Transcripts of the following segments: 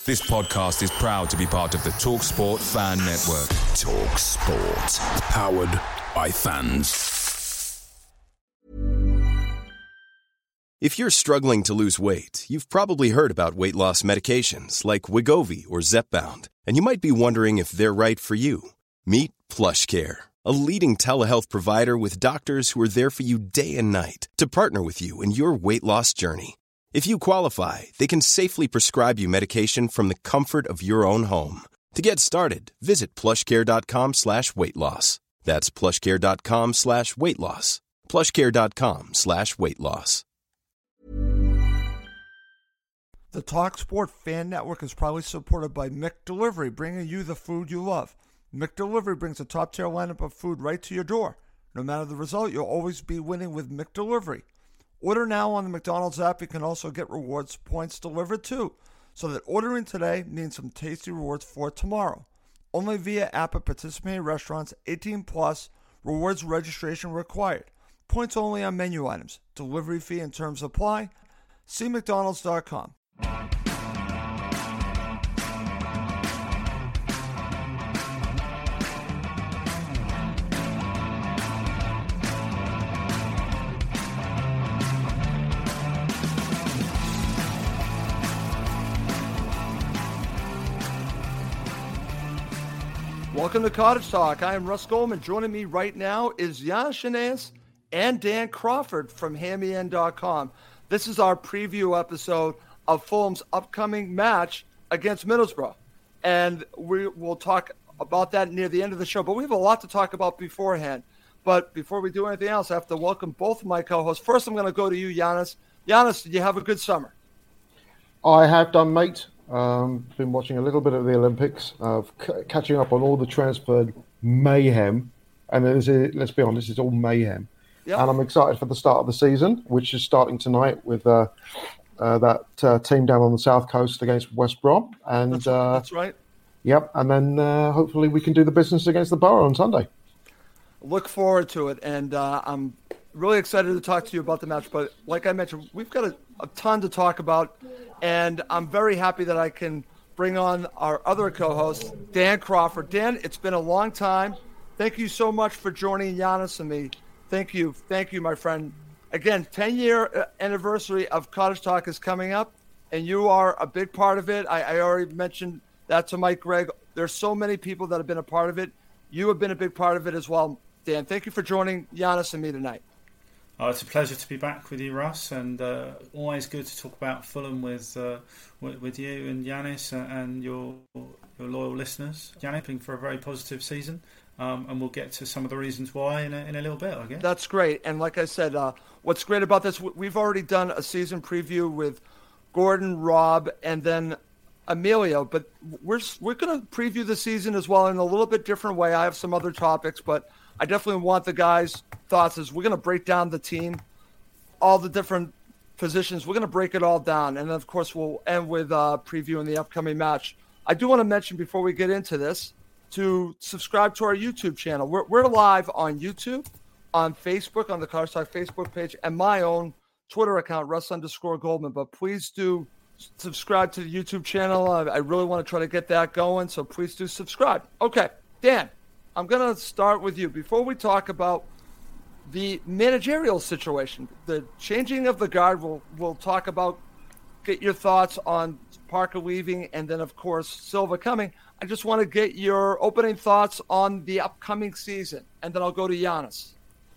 This podcast is proud to be part of the TalkSport Fan Network. TalkSport. Powered by fans. If you're struggling to lose weight, you've probably heard about weight loss medications like Wegovy or Zepbound, and you might be wondering if they're right for you. Meet PlushCare, a leading telehealth provider with doctors who are there for you day and night to partner with you in your weight loss journey. If you qualify, they can safely prescribe you medication from the comfort of your own home. To get started, visit plushcare.com/weightloss. That's plushcare.com/weightloss. plushcare.com/weightloss. The TalkSport Fan Network is proudly supported by McDelivery, bringing you the food you love. McDelivery brings a top-tier lineup of food right to your door. No matter the result, you'll always be winning with McDelivery. Order now on the McDonald's app. You can also get rewards points delivered too, so that ordering today means some tasty rewards for tomorrow. Only via app at participating restaurants. 18 plus. Rewards registration required. Points only on menu items. Delivery fee and terms apply. See McDonald's.com. Welcome to Cottage Talk. I am Russ Goldman. Joining me right now is Giannis Shenanez and Dan Crawford from HammyEnd.com. This is our preview episode of Fulham's upcoming match against Middlesbrough. And we will talk about that near the end of the show. But we have a lot to talk about beforehand. But before we do anything else, I have to welcome both of my co-hosts. First, I'm going to go to you, Giannis. Giannis, did you have a good summer? I have done, mate. Been watching a little bit of the Olympics, catching up on all the transfer mayhem. And let's be honest, it's all mayhem. Yep. And I'm excited for the start of the season, which is starting tonight with that team down on the south coast against West Brom. And that's right. Yep. And then hopefully we can do the business against the Borough on Sunday. Look forward to it. And I'm really excited to talk to you about the match. But like I mentioned, we've got a ton to talk about. And I'm very happy that I can bring on our other co-host, Dan Crawford. Dan, it's been a long time. Thank you so much for joining Giannis and me. Thank you, my friend. Again, 10-year anniversary of Cottage Talk is coming up, and you are a big part of it. I already mentioned that to Mike Gregg. There's so many people that have been a part of it. You have been a big part of it as well, Dan. Thank you for joining Giannis and me tonight. Oh, it's a pleasure to be back with you, Russ, and always good to talk about Fulham with you and Giannis and your loyal listeners. Giannis, hoping for a very positive season, and we'll get to some of the reasons why in a little bit, I guess. That's great, and like I said, what's great about this, we've already done a season preview with Gordon, Rob, and then Emilio, but we're going to preview the season as well in a little bit different way. I have some other topics, but I definitely want the guys' thoughts as we're going to break down the team, all the different positions. We're going to break it all down. And then, of course, we'll end with previewing the upcoming match. I do want to mention before we get into this to subscribe to our YouTube channel. We're live on YouTube, on Facebook, on the Cottage Talk Facebook page, and my own Twitter account, Russ_Goldman. But please do subscribe to the YouTube channel. I really want to try to get that going, so please do subscribe. Okay, Dan. I'm going to start with you. Before we talk about the managerial situation, the changing of the guard, we'll talk about, get your thoughts on Parker leaving and then, of course, Silva coming. I just want to get your opening thoughts on the upcoming season, and then I'll go to Giannis.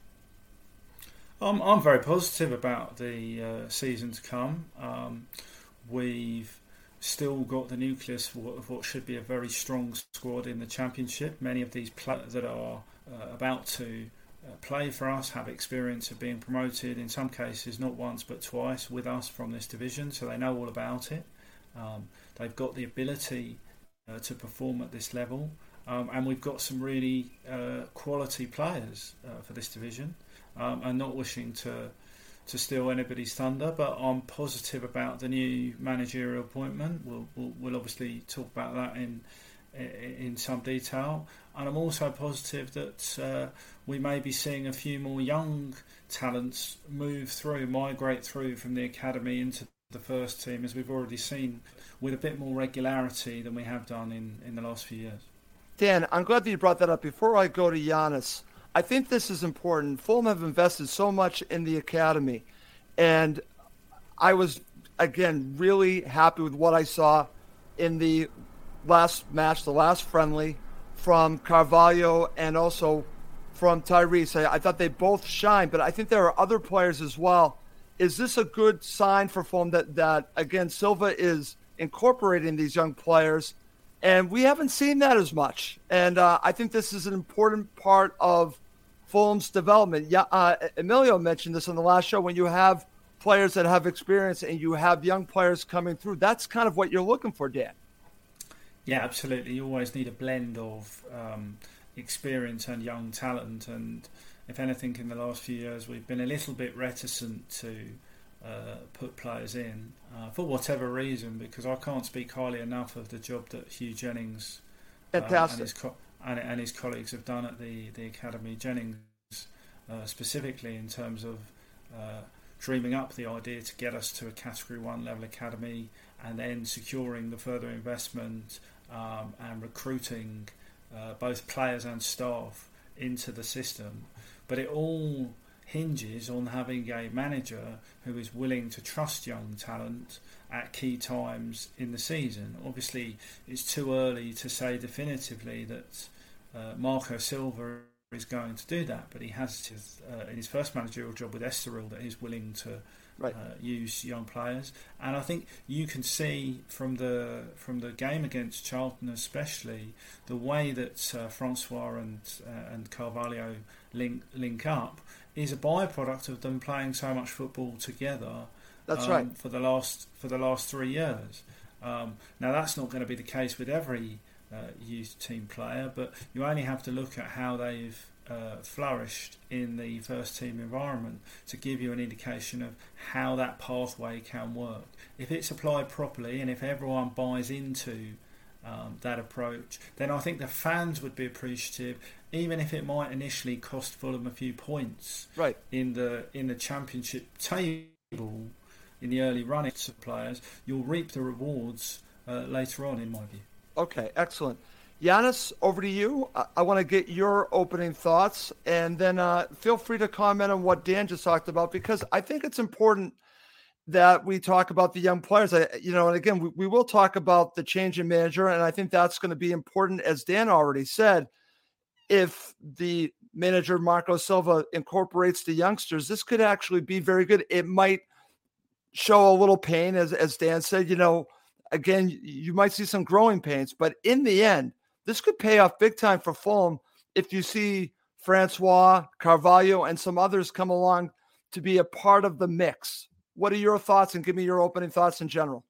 I'm very positive about the season to come. We've still got the nucleus of what should be a very strong squad in the Championship. Many of these players that are about to play for us have experience of being promoted, in some cases not once but twice with us from this division, so they know all about it. They've got the ability to perform at this level, and we've got some really quality players for this division, and not wishing to steal anybody's thunder, but I'm positive about the new managerial appointment. We'll obviously talk about that in some detail, and I'm also positive that we may be seeing a few more young talents migrate through from the academy into the first team, as we've already seen, with a bit more regularity than we have done in the last few years. Dan, I'm glad that you brought that up. Before I go to Giannis, I think this is important. Fulham have invested so much in the academy, and I was, again, really happy with what I saw in the last match, the last friendly, from Carvalho and also from Tyrese. I thought they both shined, but I think there are other players as well. Is this a good sign for Fulham that again, Silva is incorporating these young players? And we haven't seen that as much. And I think this is an important part of Fulham's development. Emilio mentioned this on the last show. When you have players that have experience and you have young players coming through, that's kind of what you're looking for, Dan. Yeah, absolutely. You always need a blend of experience and young talent. And if anything, in the last few years, we've been a little bit reticent to put players in for whatever reason, because I can't speak highly enough of the job that Hugh Jennings and his colleagues have done at the academy. Jennings specifically in terms of dreaming up the idea to get us to a Category 1 level academy, and then securing the further investment and recruiting both players and staff into the system. But it all hinges on having a manager who is willing to trust young talent at key times in the season. Obviously, it's too early to say definitively that Marco Silva is going to do that, but he has in his first managerial job with Estoril that he's willing to use young players. And I think you can see from the game against Charlton, especially the way that Francois and Carvalho link up is a byproduct of them playing so much football together. That's right. For the last 3 years. Now that's not going to be the case with every youth team player, but you only have to look at how they've flourished in the first team environment to give you an indication of how that pathway can work. If it's applied properly and if everyone buys into that approach, then I think the fans would be appreciative, even if it might initially cost Fulham a few points in the championship table in the early running of players. You'll reap the rewards later on, in my view. Okay, excellent. Giannis, over to you. I want to get your opening thoughts, and then feel free to comment on what Dan just talked about, because I think it's important that we talk about the young players. And again, we will talk about the change in manager, and I think that's going to be important, as Dan already said. If the manager, Marco Silva, incorporates the youngsters, this could actually be very good. It might show a little pain, as Dan said. Again, you might see some growing pains, but in the end, this could pay off big time for Fulham if you see Francois, Carvalho, and some others come along to be a part of the mix. What are your thoughts, and give me your opening thoughts in general?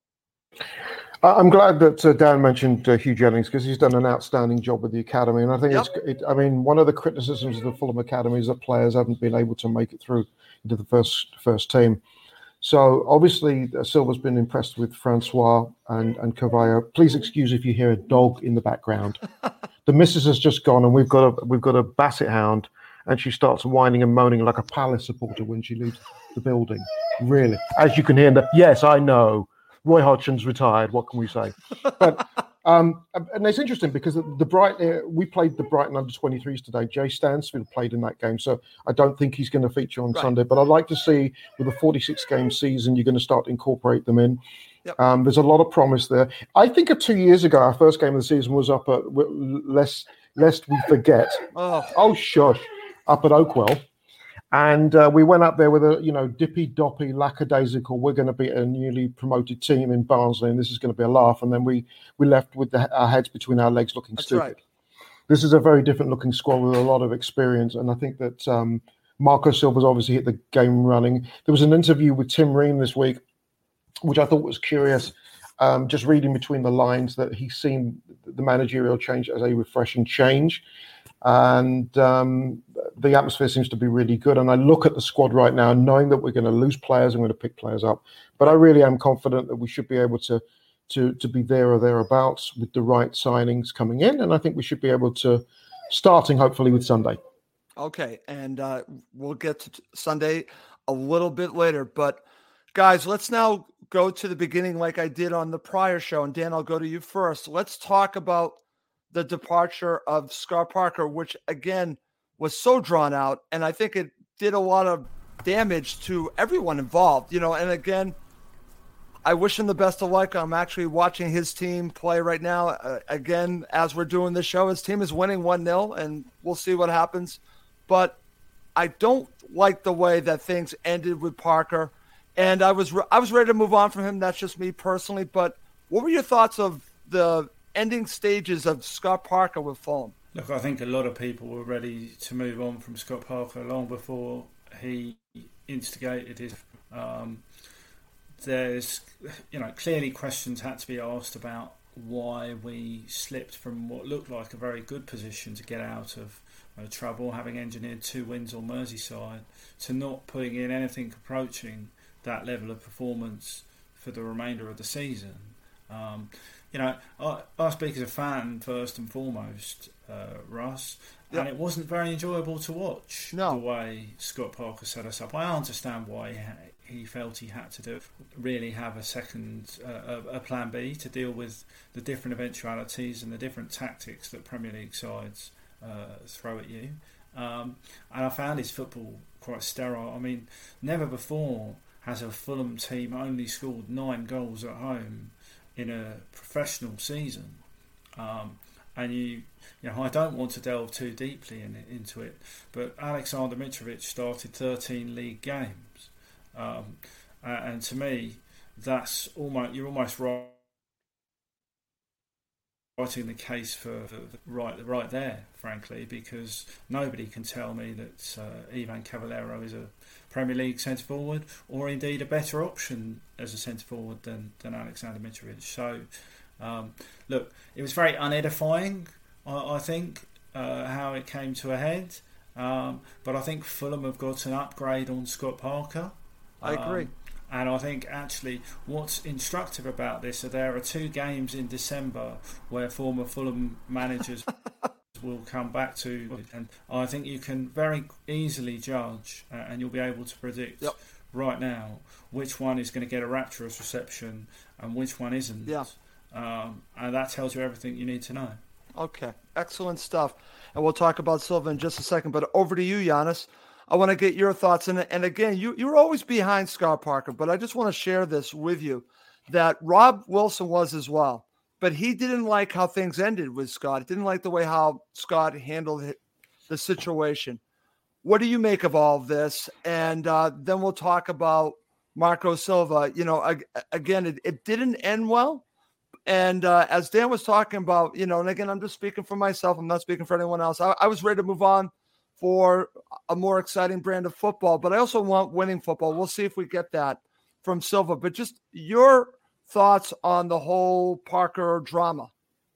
I'm glad that Dan mentioned Hugh Jennings, because he's done an outstanding job with the academy, and I think one of the criticisms of the Fulham academy is that players haven't been able to make it through into the first team. So obviously Silva's been impressed with Francois and Carvalho. Please excuse if you hear a dog in the background. The missus has just gone, and we've got a basset hound, and she starts whining and moaning like a Palace supporter when she leaves the building. Really, as you can hear. Yes, I know. Roy Hodgson's retired. What can we say? But and it's interesting because we played the Brighton under-23s today. Jay Stansfield played in that game, so I don't think he's going to feature on Sunday. But I'd like to see, with a 46-game season, you're going to start to incorporate them in. Yep. There's a lot of promise there. I think 2 years ago, our first game of the season was up at lest we forget. Shush! Up at Oakwell. And we went up there with a, dippy-doppy, lackadaisical, we're going to be a newly promoted team in Barnsley, and this is going to be a laugh. And then we left with our heads between our legs looking stupid. Right. This is a very different-looking squad with a lot of experience, and I think that Marco Silva's obviously hit the game running. There was an interview with Tim Ream this week, which I thought was curious, just reading between the lines that he's seen the managerial change as a refreshing change. And the atmosphere seems to be really good. And I look at the squad right now, knowing that we're going to lose players, I'm going to pick players up. But I really am confident that we should be able to be there or thereabouts with the right signings coming in. And I think we should be able to, starting hopefully with Sunday. Okay, and we'll get to Sunday a little bit later. But guys, let's now go to the beginning like I did on the prior show. And Dan, I'll go to you first. Let's talk about the departure of Scott Parker, which again was so drawn out. And I think it did a lot of damage to everyone involved, and again, I wish him the best of luck. I'm actually watching his team play right now. Again, as we're doing this show, his team is winning 1-0, and we'll see what happens. But I don't like the way that things ended with Parker, and I was ready to move on from him. That's just me personally. But what were your thoughts of the ending stages of Scott Parker with Fulham? Look, I think a lot of people were ready to move on from Scott Parker long before he instigated his. There's, clearly questions had to be asked about why we slipped from what looked like a very good position to get out of trouble, having engineered 2 wins on Merseyside, to not putting in anything approaching that level of performance for the remainder of the season. I speak as a fan first and foremost, Russ, and it wasn't very enjoyable to watch the way Scott Parker set us up. I understand why he felt he had to do it, really have a plan B to deal with the different eventualities and the different tactics that Premier League sides throw at you. And I found his football quite sterile. I mean, never before has a Fulham team only scored 9 goals at home in a professional season. And I don't want to delve too deeply into it, but Alexander Mitrovic started 13 league games, and to me, that's you're almost writing the case for right there, frankly, because nobody can tell me that Ivan Cavallero is a Premier League centre forward, or indeed a better option as a centre forward than Alexander Mitrovic. So. Look, it was very unedifying, I think, how it came to a head. But I think Fulham have got an upgrade on Scott Parker. I agree. And I think actually what's instructive about this are there are 2 games in December where former Fulham managers will come back to, and I think you can very easily judge, and you'll be able to predict right now which one is going to get a rapturous reception and which one isn't. Yeah. And that tells you everything you need to know. Okay, excellent stuff. And we'll talk about Silva in just a second. But over to you, Giannis. I want to get your thoughts. And again, you're always behind Scott Parker, but I just want to share this with you, that Rob Wilson was as well. But he didn't like how things ended with Scott. He didn't like the way how Scott handled the situation. What do you make of all of this? And then we'll talk about Marco Silva. Again, it didn't end well. And as Dan was talking about, and again, I'm just speaking for myself. I'm not speaking for anyone else. I was ready to move on for a more exciting brand of football, but I also want winning football. We'll see if we get that from Silva. But just your thoughts on the whole Parker drama.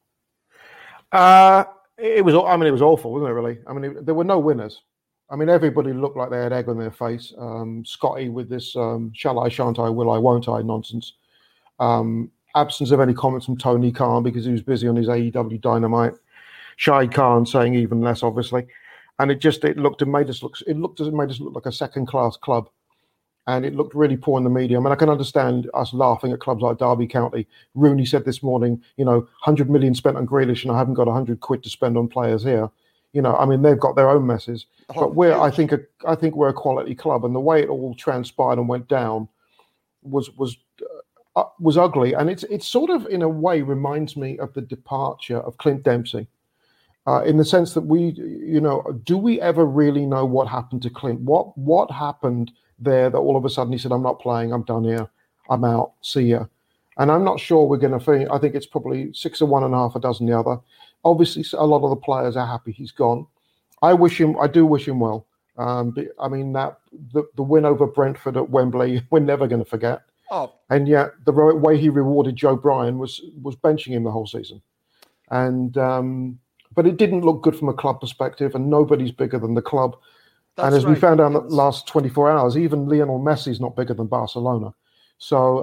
It was awful, wasn't it, really? I mean, there were no winners. I mean, everybody looked like they had egg on their face. Scotty with this shall I, shan't I, will I, won't I nonsense. Absence of any comments from Tony Khan because he was busy on his AEW Dynamite. Shahid Khan saying even less, obviously, and it made us look like a second-class club, and it looked really poor in the media. I mean, I can understand us laughing at clubs like Derby County. Rooney said this morning, 100 million spent on Grealish, and I haven't got 100 quid to spend on players here. I mean, they've got their own messes, but I think we're a quality club, and the way it all transpired and went down was ugly, and it's sort of in a way reminds me of the departure of Clint Dempsey, in the sense that do we ever really know what happened to Clint? What happened there that all of a sudden he said, "I'm not playing, I'm done here, I'm out, see ya." And I'm not sure we're going to finish. I think it's probably 6 of one and half a dozen the other. Obviously, a lot of the players are happy he's gone. I do wish him well. I mean, that the win over Brentford at Wembley, we're never going to forget. Oh. And yet the way he rewarded Joe Bryan was benching him the whole season. And but it didn't look good from a club perspective, and nobody's bigger than the club. And as we found out in the last 24 hours, even Lionel Messi's not bigger than Barcelona. So,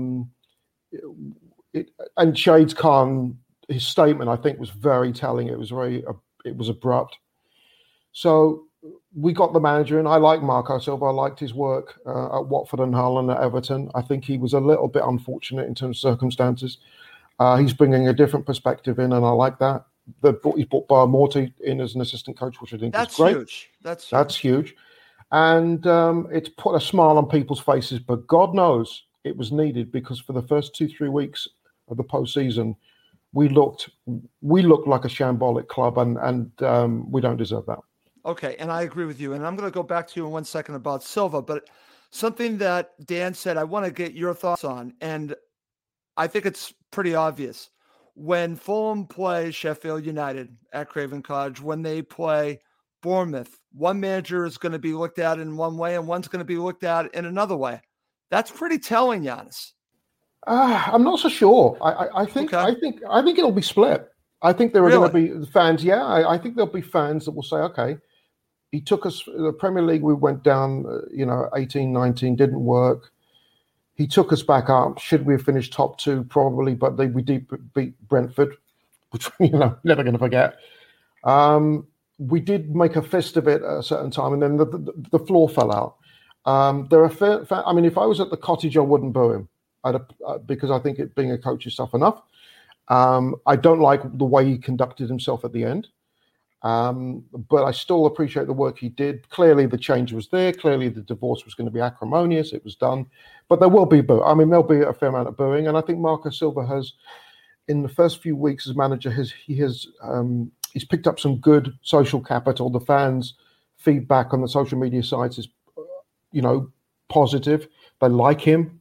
and Shahid Khan, his statement, I think, was very telling. It was abrupt. So we got the manager in. I like Marco Silva. I liked his work at Watford and Hull and at Everton. I think he was a little bit unfortunate in terms of circumstances. He's bringing a different perspective in, and I like that. He brought Bar Morty in as an assistant coach, which I think is great. Huge. That's huge. And it's put a smile on people's faces, but God knows it was needed, because for the first 2-3 weeks of the postseason, we looked like a shambolic club, and we don't deserve that. Okay, and I agree with you. And I'm going to go back to you in 1 second about Silva, but something that Dan said, I want to get your thoughts on, and I think it's pretty obvious. When Fulham plays Sheffield United at Craven Cottage, when they play Bournemouth, one manager is going to be looked at in one way and one's going to be looked at in another way. That's pretty telling, Giannis. I'm not so sure. I think it'll be split. I think there are going to be fans. Yeah, I think there'll be fans that will say, okay, he took us, the Premier League, we went down, 18, 19, didn't work. He took us back up. Should we have finished top 2? Probably, but we did beat Brentford, which, never going to forget. We did make a fist of it at a certain time, and then the floor fell out. If I was at the Cottage, I wouldn't boo him. Because I think being a coach is tough enough. I don't like the way he conducted himself at the end. But I still appreciate the work he did. Clearly the change was there. Clearly the divorce was going to be acrimonious. It was done. But there will be boo. There'll be a fair amount of booing. And I think Marco Silva has, in the first few weeks as manager, he's picked up some good social capital. The fans' feedback on the social media sites is, positive. They like him.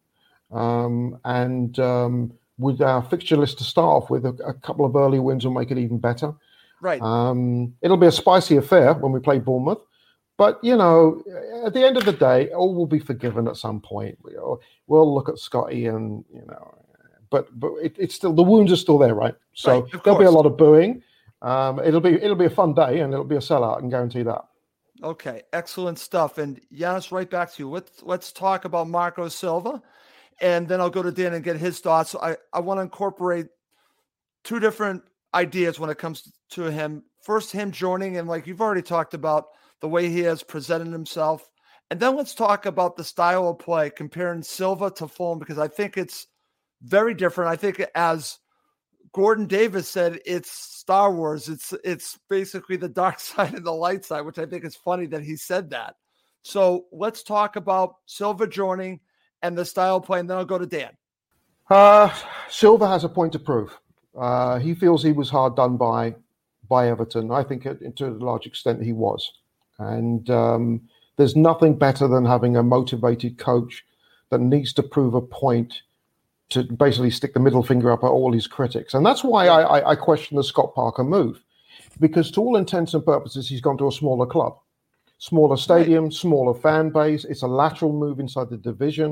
With our fixture list to start off with, a couple of early wins will make it even better. Right. It'll be a spicy affair when we play Bournemouth, but at the end of the day, all will be forgiven at some point. We'll look at Scotty, and but it's still, the wounds are still there, right? So there'll be a lot of booing. It'll be a fun day, and it'll be a sellout, I can guarantee that. Okay, excellent stuff. And Giannis, right back to you. Let's talk about Marco Silva. And then I'll go to Dan and get his thoughts. I want to incorporate two different ideas when it comes to him. First, him joining, and like you've already talked about, the way he has presented himself. And then let's talk about the style of play, comparing Silva to Fulham, because I think it's very different. I think, as Gordon Davis said, it's Star Wars. It's basically the dark side and the light side, which I think is funny that he said that. So let's talk about Silva joining and the style of play, and then I'll go to Dan. Silva has a point to prove. He feels he was hard done by Everton. I think to a large extent he was. And there's nothing better than having a motivated coach that needs to prove a point, to basically stick the middle finger up at all his critics. And that's why I question the Scott Parker move, because to all intents and purposes, he's gone to a smaller club, smaller stadium, right, smaller fan base. It's a lateral move inside the division.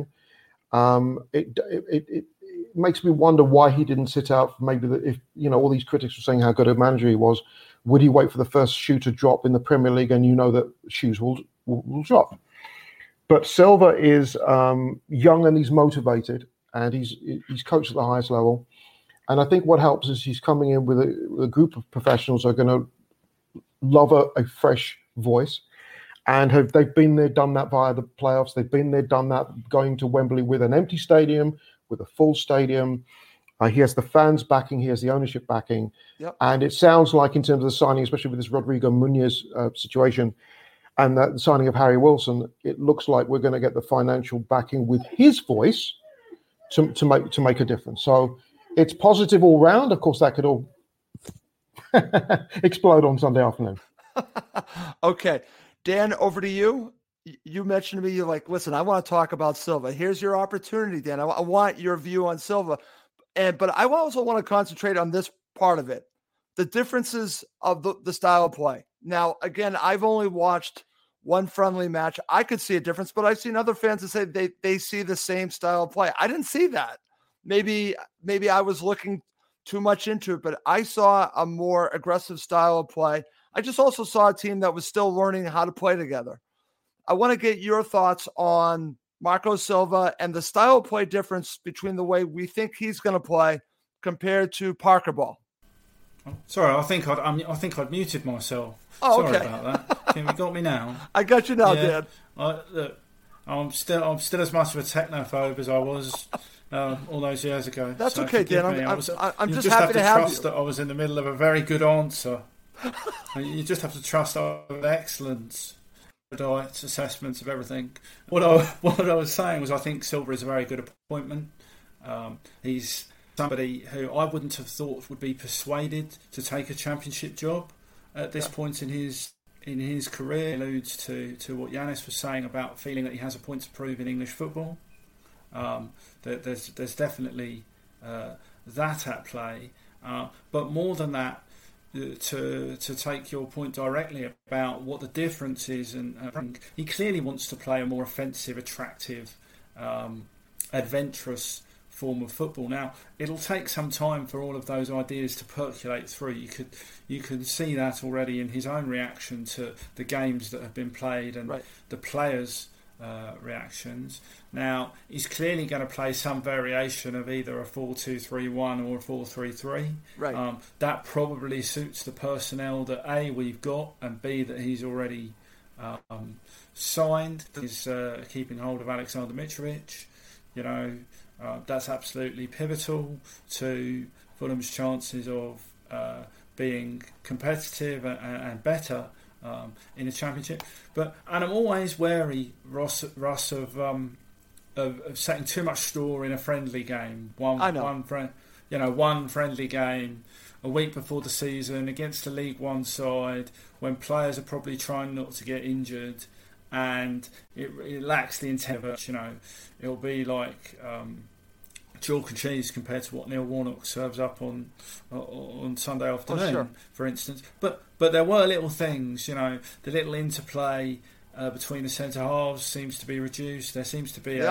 It makes me wonder why he didn't sit out. Maybe if all these critics were saying how good a manager he was, would he wait for the first shoe to drop in the Premier League? And that shoes will drop. But Silva is young and he's motivated, and he's coached at the highest level. And I think what helps is he's coming in with a group of professionals who are going to love a fresh voice. And they've been there, done that via the playoffs. They've been there, done that, going to Wembley with an empty stadium, with a full stadium. He has the fans backing. He has the ownership backing. Yep. And it sounds like, in terms of the signing, especially with this Rodrigo Munoz situation and the signing of Harry Wilson, it looks like we're going to get the financial backing with his voice to make a difference. So it's positive all round. Of course, that could all explode on Sunday afternoon. Okay. Dan, over to you. You mentioned to me, you're like, listen, I want to talk about Silva. Here's your opportunity, Dan. I want your view on Silva. But I also want to concentrate on this part of it, the differences of the style of play. Now, again, I've only watched one friendly match. I could see a difference, but I've seen other fans that say they see the same style of play. I didn't see that. Maybe I was looking too much into it, but I saw a more aggressive style of play. I just also saw a team that was still learning how to play together. I want to get your thoughts on Marco Silva and the style of play difference between the way we think he's going to play compared to Parker Ball. Sorry, I think I'd muted myself. Oh, Sorry okay. about that. Tim, you got me now. I got you now, yeah. Dan. Look, I'm still as much of a technophobe as I was all those years ago. That's so okay, Dan. I'm just happy to have trust that I was in the middle of a very good answer. You just have to trust our excellence, diets, assessments of everything. What I was saying was, I think Silva is a very good appointment. He's somebody who I wouldn't have thought would be persuaded to take a championship job at this point in his career. It alludes to what Yanis was saying about feeling that he has a point to prove in English football. There's definitely that at play, but more than that, to take your point directly about what the difference is, and he clearly wants to play a more offensive, attractive, adventurous form of football. Now, it'll take some time for all of those ideas to percolate through. You can see that already in his own reaction to the games that have been played and the players' reactions. Now, he's clearly going to play some variation of either a 4-2-3-1 or a 4-3-3. Right. That probably suits the personnel that A, we've got, and B, that he's already signed. He's keeping hold of Alexander Mitrovic. That's absolutely pivotal to Fulham's chances of being competitive and better in the Championship. And I'm always wary, Russ, of setting too much store in a friendly game. One friendly game a week before the season against a League One side when players are probably trying not to get injured, and it lacks the intent of it. It'll be like chalk and cheese compared to what Neil Warnock serves up on Sunday afternoon, for instance. But there were little things, the little interplay between the centre halves seems to be reduced. There seems to be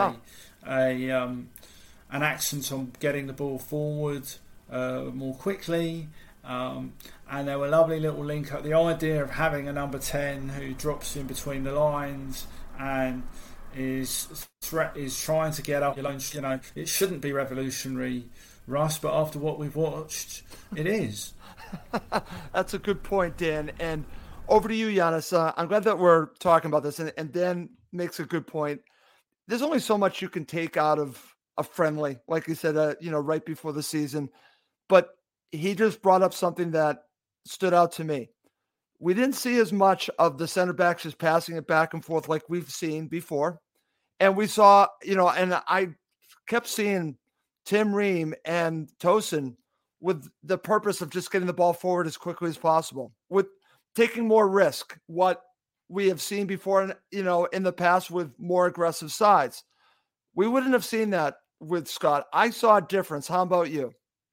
an accent on getting the ball forward more quickly. And there were lovely little link up. The idea of having a number 10 who drops in between the lines and is trying to get up. It shouldn't be revolutionary, Russ, but after what we've watched, it is. That's a good point, Dan. And over to you, Yanis. I'm glad that we're talking about this, and Dan makes a good point. There's only so much you can take out of a friendly, like you said, right before the season. But he just brought up something that stood out to me. We didn't see as much of the center backs just passing it back and forth like we've seen before. And we saw, and I kept seeing Tim Ream and Tosin with the purpose of just getting the ball forward as quickly as possible, with taking more risk, what we have seen before, in the past with more aggressive sides. We wouldn't have seen that with Scott. I saw a difference. How about you?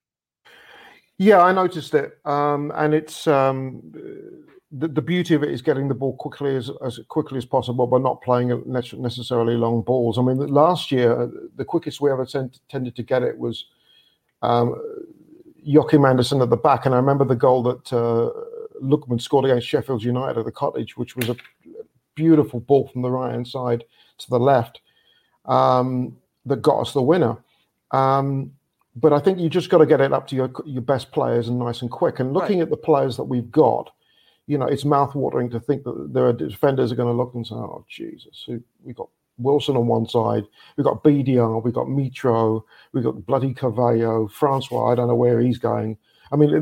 Yeah, I noticed it. And it's the beauty of it is getting the ball as quickly as possible, but not playing necessarily long balls. I mean, last year, the quickest we ever tended to get it was Joachim Andersen at the back. And I remember the goal that Lookman scored against Sheffield United at the Cottage, which was a beautiful ball from the right-hand side to the left that got us the winner. But I think you just got to get it up to your best players and nice and quick. And looking at the players that we've got, it's mouth-watering to think that there are defenders are going to look and say, "Oh Jesus, we've got Wilson on one side, we've got BDR, we've got Mitro, we've got bloody Carvalho, Francois. I don't know where he's going." I mean,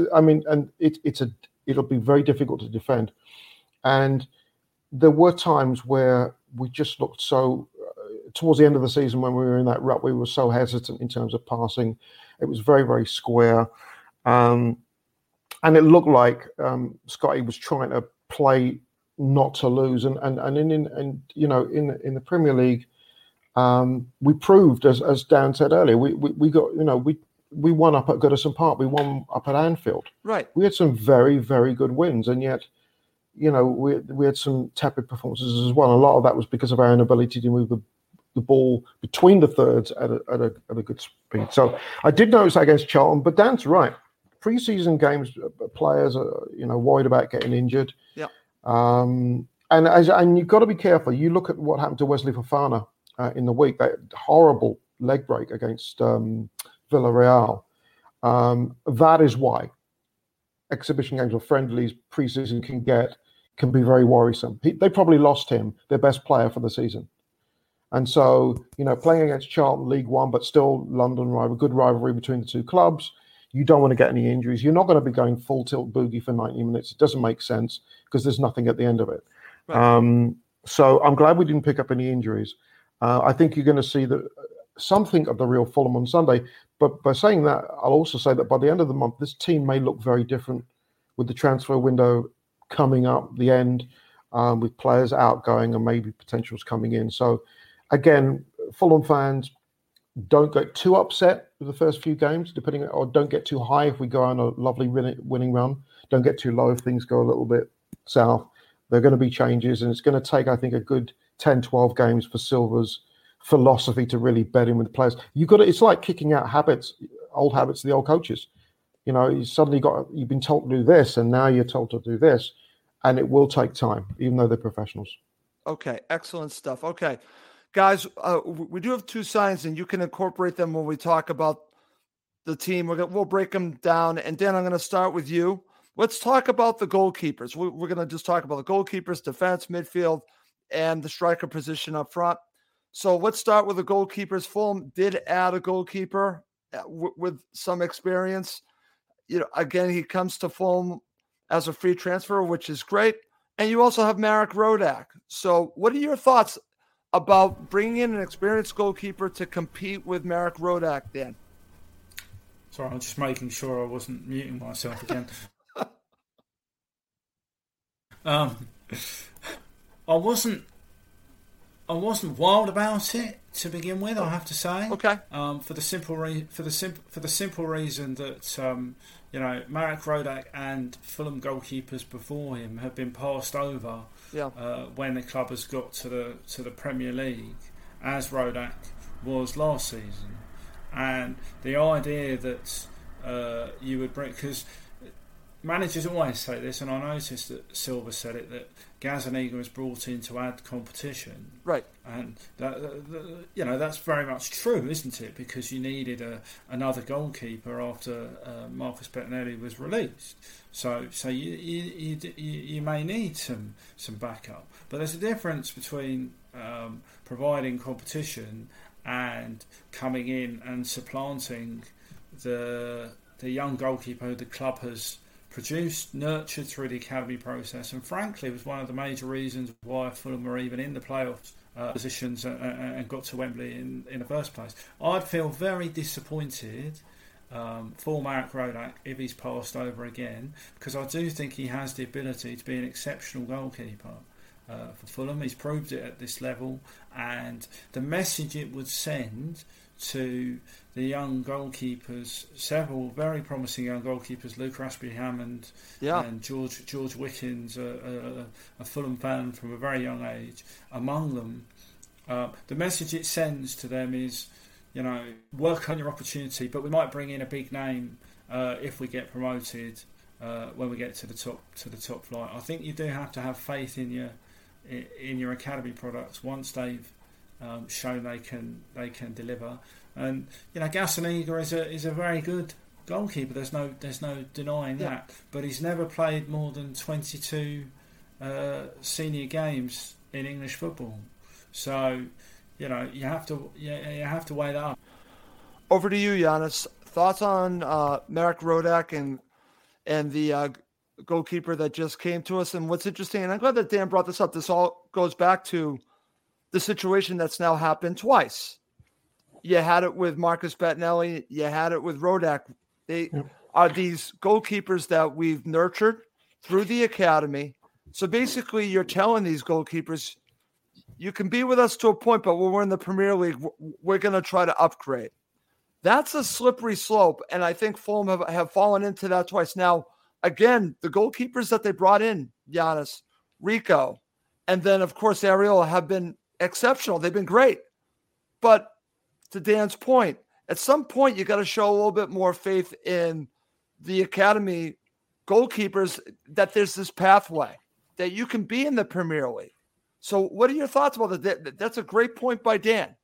it'll be very difficult to defend. And there were times where we just looked so. Towards the end of the season, when we were in that rut, we were so hesitant in terms of passing. It was very, very square. And it looked like Scotty was trying to play not to lose. And in the Premier League, we proved, as Dan said earlier, we got, we won up at Goodison Park. We won up at Anfield. Right. We had some very, very good wins. And yet, we had some tepid performances as well. A lot of that was because of our inability to move the ball between the thirds at a good speed. So I did notice that against Charlton, but Dan's right. Pre-season games, players are worried about getting injured. Yeah. And you've got to be careful. You look at what happened to Wesley Fofana in the week, that horrible leg break against Villarreal. That is why exhibition games or friendlies pre-season can get can be very worrisome. They probably lost him, their best player for the season. And so, playing against Charlton League One, but still London rival, good rivalry between the two clubs, you don't want to get any injuries. You're not going to be going full tilt boogie for 90 minutes. It doesn't make sense because there's nothing at the end of it. Right. So I'm glad we didn't pick up any injuries. I think you're going to see something of the real Fulham on Sunday. But by saying that, I'll also say that by the end of the month, this team may look very different with the transfer window coming up, the end, with players outgoing and maybe potentials coming in. So, again, Fulham fans, don't get too upset with the first few games, or don't get too high if we go on a lovely winning run. Don't get too low if things go a little bit south. There are going to be changes, and it's going to take, I think, a good 10, 12 games for Silva's philosophy to really bed in with the players. It's like kicking out old habits of the old coaches. You've been told to do this, and now you're told to do this, and it will take time, even though they're professionals. Okay, excellent stuff. Okay, guys, we do have two signs, and you can incorporate them when we talk about the team. We'll break them down, and Dan, I'm going to start with you. Let's talk about the goalkeepers. We're going to just talk about the goalkeepers, defense, midfield, and the striker position up front. So let's start with the goalkeepers. Fulham did add a goalkeeper with some experience. Again, he comes to Fulham as a free transfer, which is great. And you also have Marek Rodak. So what are your thoughts about bringing in an experienced goalkeeper to compete with Marek Rodak, Dan? Sorry, I'm just making sure I wasn't muting myself again. I wasn't wild about it to begin with, I have to say. Okay. For the simple reason that Marek Rodak and Fulham goalkeepers before him have been passed over. Yeah. When the club has got to the Premier League, as Rodak was last season, and the idea that you would bring, because managers always say this, and I noticed that Silva said it, that Gazzaniga was brought in to add competition. Right. And that's very much true, isn't it? Because you needed another goalkeeper after Marcus Bettinelli was released. So you may need some backup. But there's a difference between providing competition and coming in and supplanting the young goalkeeper who the club has produced, nurtured through the academy process, and frankly was one of the major reasons why Fulham were even in the playoffs positions and got to Wembley in the first place. I'd feel very disappointed for Marek Rodak if he's passed over again, because I do think he has the ability to be an exceptional goalkeeper for Fulham. He's proved it at this level, and the message it would send to the young goalkeepers, several very promising young goalkeepers, Luke Raspberry-Hammond and George Wickens, a Fulham fan from a very young age, among them. The message it sends to them is, work on your opportunity, but we might bring in a big name if we get promoted when we get to the top flight. I think you do have to have faith in your academy products once they've shown they can deliver. And Gazzaniga is a very good goalkeeper. There's no denying that. But he's never played more than 22 senior games in English football. So you have to weigh that up. Over to you, Giannis. Thoughts on Marek Rodak and the goalkeeper that just came to us? And what's interesting, and I'm glad that Dan brought this up. This all goes back to the situation that's now happened twice. You had it with Marcus Bettinelli. You had it with Rodak. They are these goalkeepers that we've nurtured through the academy. So basically, you're telling these goalkeepers, you can be with us to a point, but when we're in the Premier League, we're going to try to upgrade. That's a slippery slope, and I think Fulham have fallen into that twice. Now, again, the goalkeepers that they brought in, Giannis, Rico, and then, of course, Ariel, have been exceptional. They've been great. But to Dan's point, at some point, you got to show a little bit more faith in the academy goalkeepers, that there's this pathway, that you can be in the Premier League. So what are your thoughts about that? That's a great point by Dan.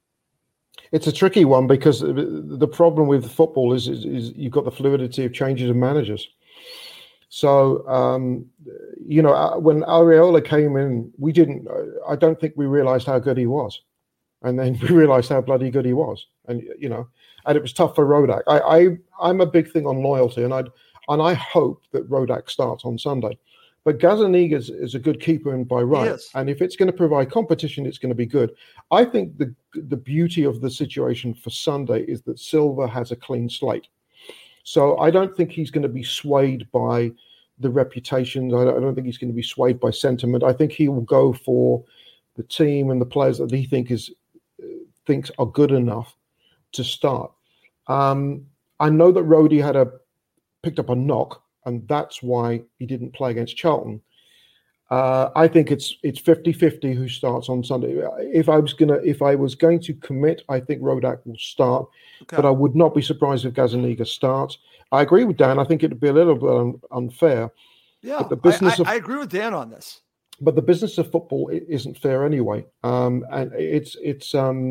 It's a tricky one, because the problem with football is you've got the fluidity of changes of managers. So, when Areola came in, I don't think we realized how good he was. And then we realized how bloody good he was. And, and it was tough for Rodak. I'm a big thing on loyalty, and I hope that Rodak starts on Sunday. But Gazzaniga is a good keeper and by right. And if it's going to provide competition, it's going to be good. I think the beauty of the situation for Sunday is that Silva has a clean slate. So I don't think he's going to be swayed by the reputation. I don't think he's going to be swayed by sentiment. I think he will go for the team and the players that he thinks are good enough to start. I know that Rhodey picked up a knock, and that's why he didn't play against Charlton. I think it's 50-50 who starts on Sunday. If I was going to commit, I think Rodak will start, but I would not be surprised if Gazzaniga starts. I agree with Dan. I think it would be a little bit unfair. Yeah, but I agree with Dan on this. But the business of football isn't fair anyway, and it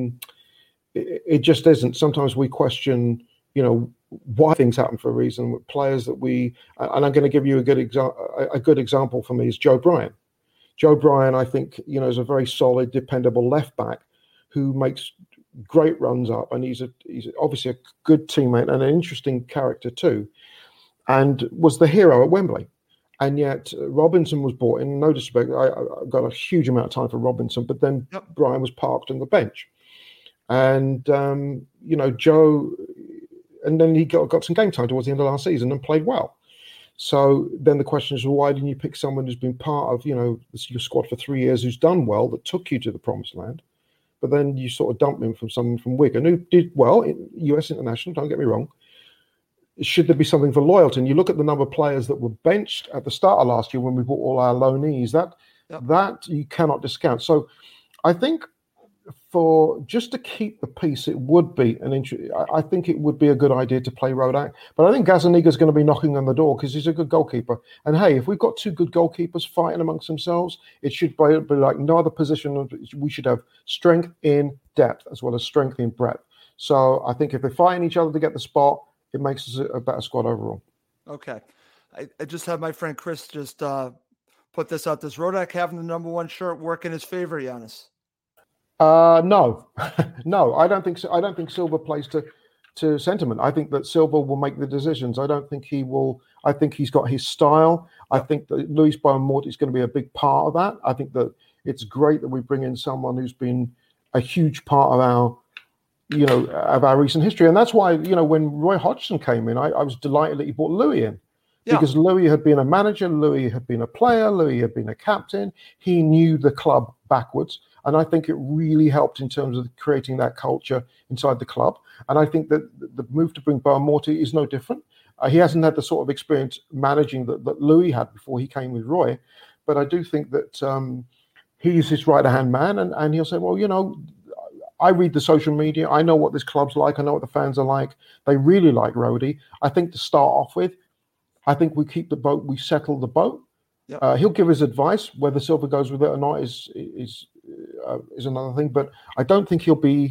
just isn't. Sometimes we question, why things happen for a reason. With players that and I'm going to give you a good example for me is Joe Bryan. Joe Bryan, I think, is a very solid, dependable left back who makes great runs up, and he's obviously a good teammate and an interesting character too, and was the hero at Wembley. And yet Robinson was brought in. No disrespect, I got a huge amount of time for Robinson, but then Bryan was parked on the bench, and Joe. And then he got some game time towards the end of last season and played well. So then the question is, well, why didn't you pick someone who's been part of, your squad for 3 years, who's done well, that took you to the promised land? But then you sort of dump him from someone from Wigan who did well in US international, don't get me wrong. Should there be something for loyalty? And you look at the number of players that were benched at the start of last year when we bought all our loanees, that you cannot discount. So I think for just to keep the peace, it would be I think it would be a good idea to play Rodak. But I think Gazzaniga is going to be knocking on the door because he's a good goalkeeper. And hey, if we've got two good goalkeepers fighting amongst themselves, it should be like no other position. We should have strength in depth as well as strength in breadth. So I think if they're fighting each other to get the spot, it makes us a better squad overall. Okay. I just had my friend Chris just put this out. Does Rodak having the number one shirt work in his favor, Giannis? No, I don't think so. I don't think Silva plays to sentiment. I think that Silva will make the decisions. I don't think he will. I think he's got his style. I think that Luis Boa-Morte is going to be a big part of that. I think that it's great that we bring in someone who's been a huge part of our recent history. And that's why, when Roy Hodgson came in, I was delighted that he brought Louis in. Because Louis had been a manager, Louis had been a player, Louis had been a captain. He knew the club backwards. And I think it really helped in terms of creating that culture inside the club. And I think that the move to bring Boa-Morte is no different. He hasn't had the sort of experience managing that Louis had before he came with Roy. But I do think that he's his right-hand man. And he'll say, well, I read the social media. I know what this club's like. I know what the fans are like. They really like Rhodey. I think to start off with, I think we keep the boat. We settle the boat. Yep. He'll give his advice. Whether Silva goes with it or not is another thing. But I don't think he'll be.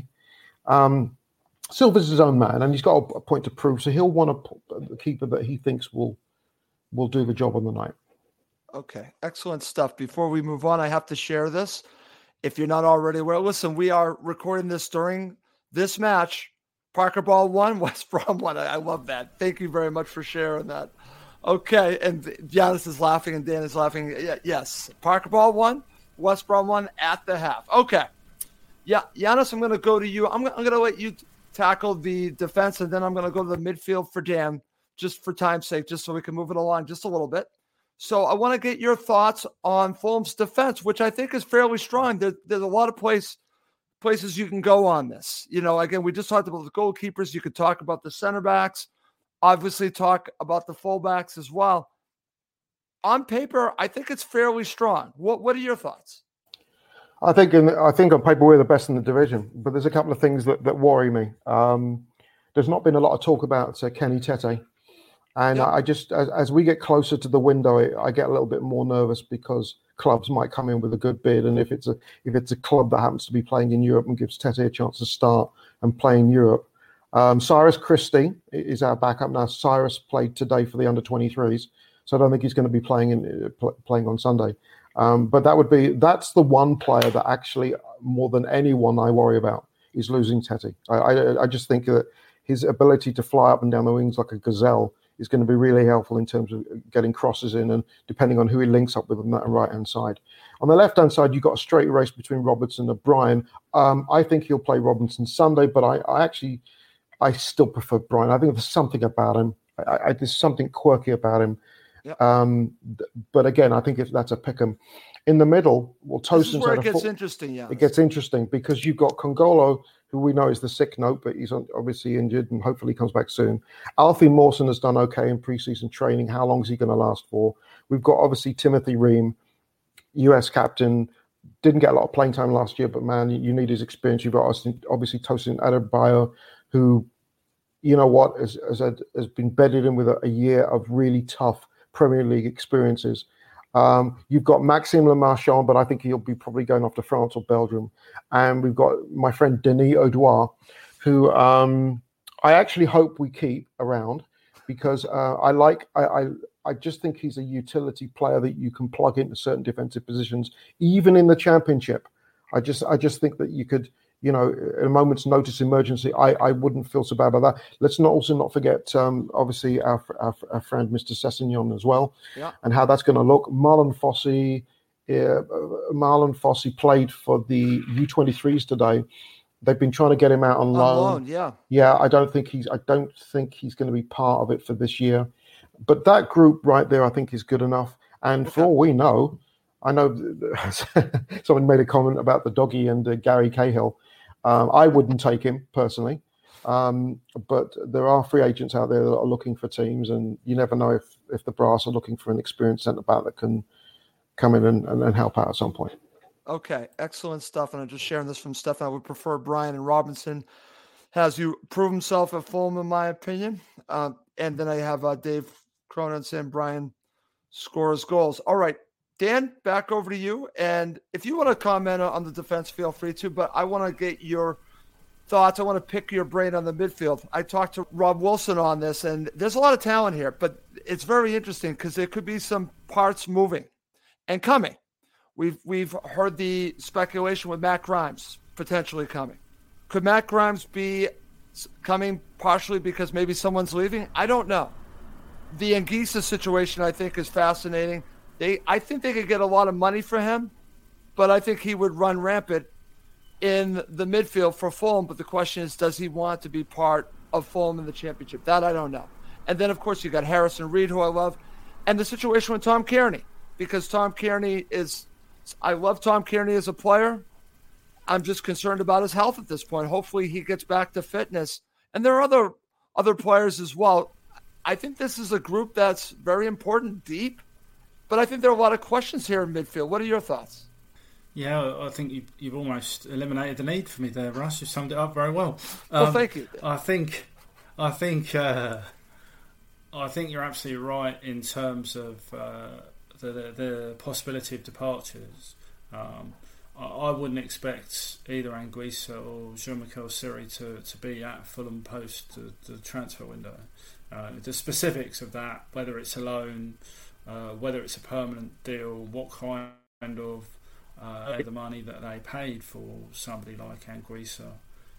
Silva's his own man, and he's got a point to prove. So he'll want a keeper that he thinks will do the job on the night. Okay, excellent stuff. Before we move on, I have to share this. If you're not already aware, listen, we are recording this during this match. Parker Ball 1, West Brom 1. I love that. Thank you very much for sharing that. Okay, and Giannis is laughing and Dan is laughing. Yes, Parker Ball 1, West Brom 1 at the half. Okay. Yeah, Giannis, I'm going to go to you. I'm going to let you tackle the defense, and then I'm going to go to the midfield for Dan, just for time's sake, just so we can move it along just a little bit. So I want to get your thoughts on Fulham's defense, which I think is fairly strong. There's a lot of places you can go on this. Again, we just talked about the goalkeepers. You could talk about the center backs. Obviously, talk about the fullbacks as well. On paper, I think it's fairly strong. What are your thoughts? I think on paper we're the best in the division, but there's a couple of things that worry me. There's not been a lot of talk about Kenny Tete, and I just as we get closer to the window, I get a little bit more nervous because clubs might come in with a good bid, and if it's a club that happens to be playing in Europe and gives Tete a chance to start and play in Europe. Cyrus Christie is our backup now. Cyrus played today for the under-23s, so I don't think he's going to be playing on Sunday. But that's the one player that actually, more than anyone, I worry about is losing Tete. I just think that his ability to fly up and down the wings like a gazelle is going to be really helpful in terms of getting crosses in, and depending on who he links up with on that right-hand side. On the left-hand side, you've got a straight race between Robertson and Bryan. I think he'll play Robertson Sunday, but I still prefer Bryan. I think there's something about him. There's something quirky about him. Yep. But again, I think if that's a pick 'em. In the middle, well, Tosin's where it gets interesting. Yeah, it gets interesting because you've got Congolo, who we know is the sick note, but he's obviously injured and hopefully comes back soon. Alfie Mawson has done okay in preseason training. How long is he going to last for? We've got obviously Timothy Ream, US captain, didn't get a lot of playing time last year, but man, you need his experience. You've got obviously Tosin Adebayo, who, you know what, has been bedded in with a year of really tough Premier League experiences. You've got Maxime Le Marchand, but I think he'll be probably going off to France or Belgium. And we've got my friend Denis Audouard, who I actually hope we keep around because I just think he's a utility player that you can plug into certain defensive positions, even in the Championship. I just think that you could, you know, at a moment's notice emergency, I wouldn't feel so bad about that. Let's not forget, obviously, our friend Mr. Sessegnon as well, and how that's going to look. Marlon Fossey played for the U23s today. They've been trying to get him out on loan. Yeah. I don't think he's going to be part of it for this year. But that group right there, I think, is good enough. And for all we know, I know someone made a comment about the doggy and Gary Cahill. I wouldn't take him personally, but there are free agents out there that are looking for teams, and you never know if the Brass are looking for an experienced centre-back that can come in and help out at some point. Okay, excellent stuff. And I'm just sharing this from Stefan. I would prefer Bryan, and Robinson has you prove himself at Fulham, in my opinion. And then I have Dave Cronin saying Bryan scores goals. All right. Dan, back over to you. And if you want to comment on the defense, feel free to, but I want to get your thoughts. I want to pick your brain on the midfield. I talked to Rob Wilson on this, and there's a lot of talent here, but it's very interesting because there could be some parts moving and coming. We've heard the speculation with Matt Grimes potentially coming. Could Matt Grimes be coming partially because maybe someone's leaving? I don't know. The Anguissa situation, I think, is fascinating. I think they could get a lot of money for him, but I think he would run rampant in the midfield for Fulham. But the question is, does he want to be part of Fulham in the Championship? That I don't know. And then, of course, you got Harrison Reed, who I love, and the situation with Tom Kearney, because Tom Kearney I love Tom Kearney as a player. I'm just concerned about his health at this point. Hopefully he gets back to fitness. And there are other players as well. I think this is a group that's very important, deep. But I think there are a lot of questions here in midfield. What are your thoughts? Yeah, I think you've almost eliminated the need for me there, Russ. You've summed it up very well. Well, thank you. I think you're absolutely right in terms of the possibility of departures. I wouldn't expect either Anguissa or Jean-Michel Seri to be at Fulham post the transfer window. The specifics of that, whether it's a loan, whether it's a permanent deal, what kind of the money that they paid for somebody like Anguissa,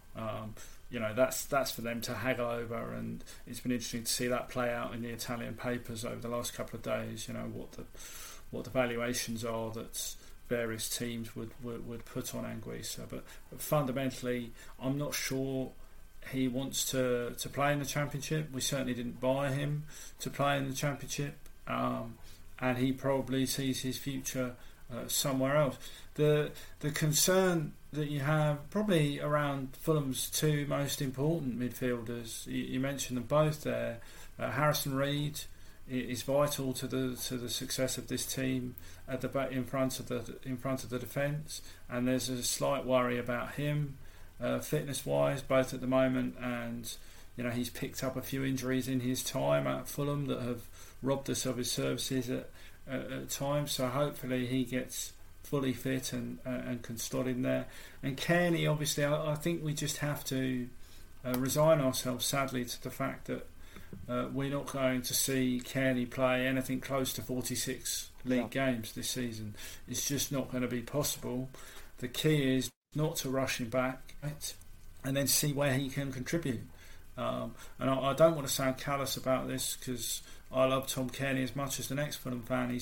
that's for them to haggle over, and it's been interesting to see that play out in the Italian papers over the last couple of days. You know what the valuations are that various teams would put on Anguissa, but fundamentally, I'm not sure he wants to play in the Championship. We certainly didn't buy him to play in the Championship. And he probably sees his future somewhere else. The concern that you have probably around Fulham's two most important midfielders, you mentioned them both there. Harrison Reed is vital to the success of this team at the back in front of the defence, and there's a slight worry about him fitness wise, both at the moment, and he's picked up a few injuries in his time at Fulham that have robbed us of his services at times. So hopefully he gets fully fit and can slot in there. And Kearney, obviously, I think we just have to resign ourselves, sadly, to the fact that we're not going to see Kearney play anything close to 46 league games this season. It's just not going to be possible. The key is not to rush him back, right, and then see where he can contribute. And I don't want to sound callous about this, because I love Tom Kearney as much as the next Fulham fan.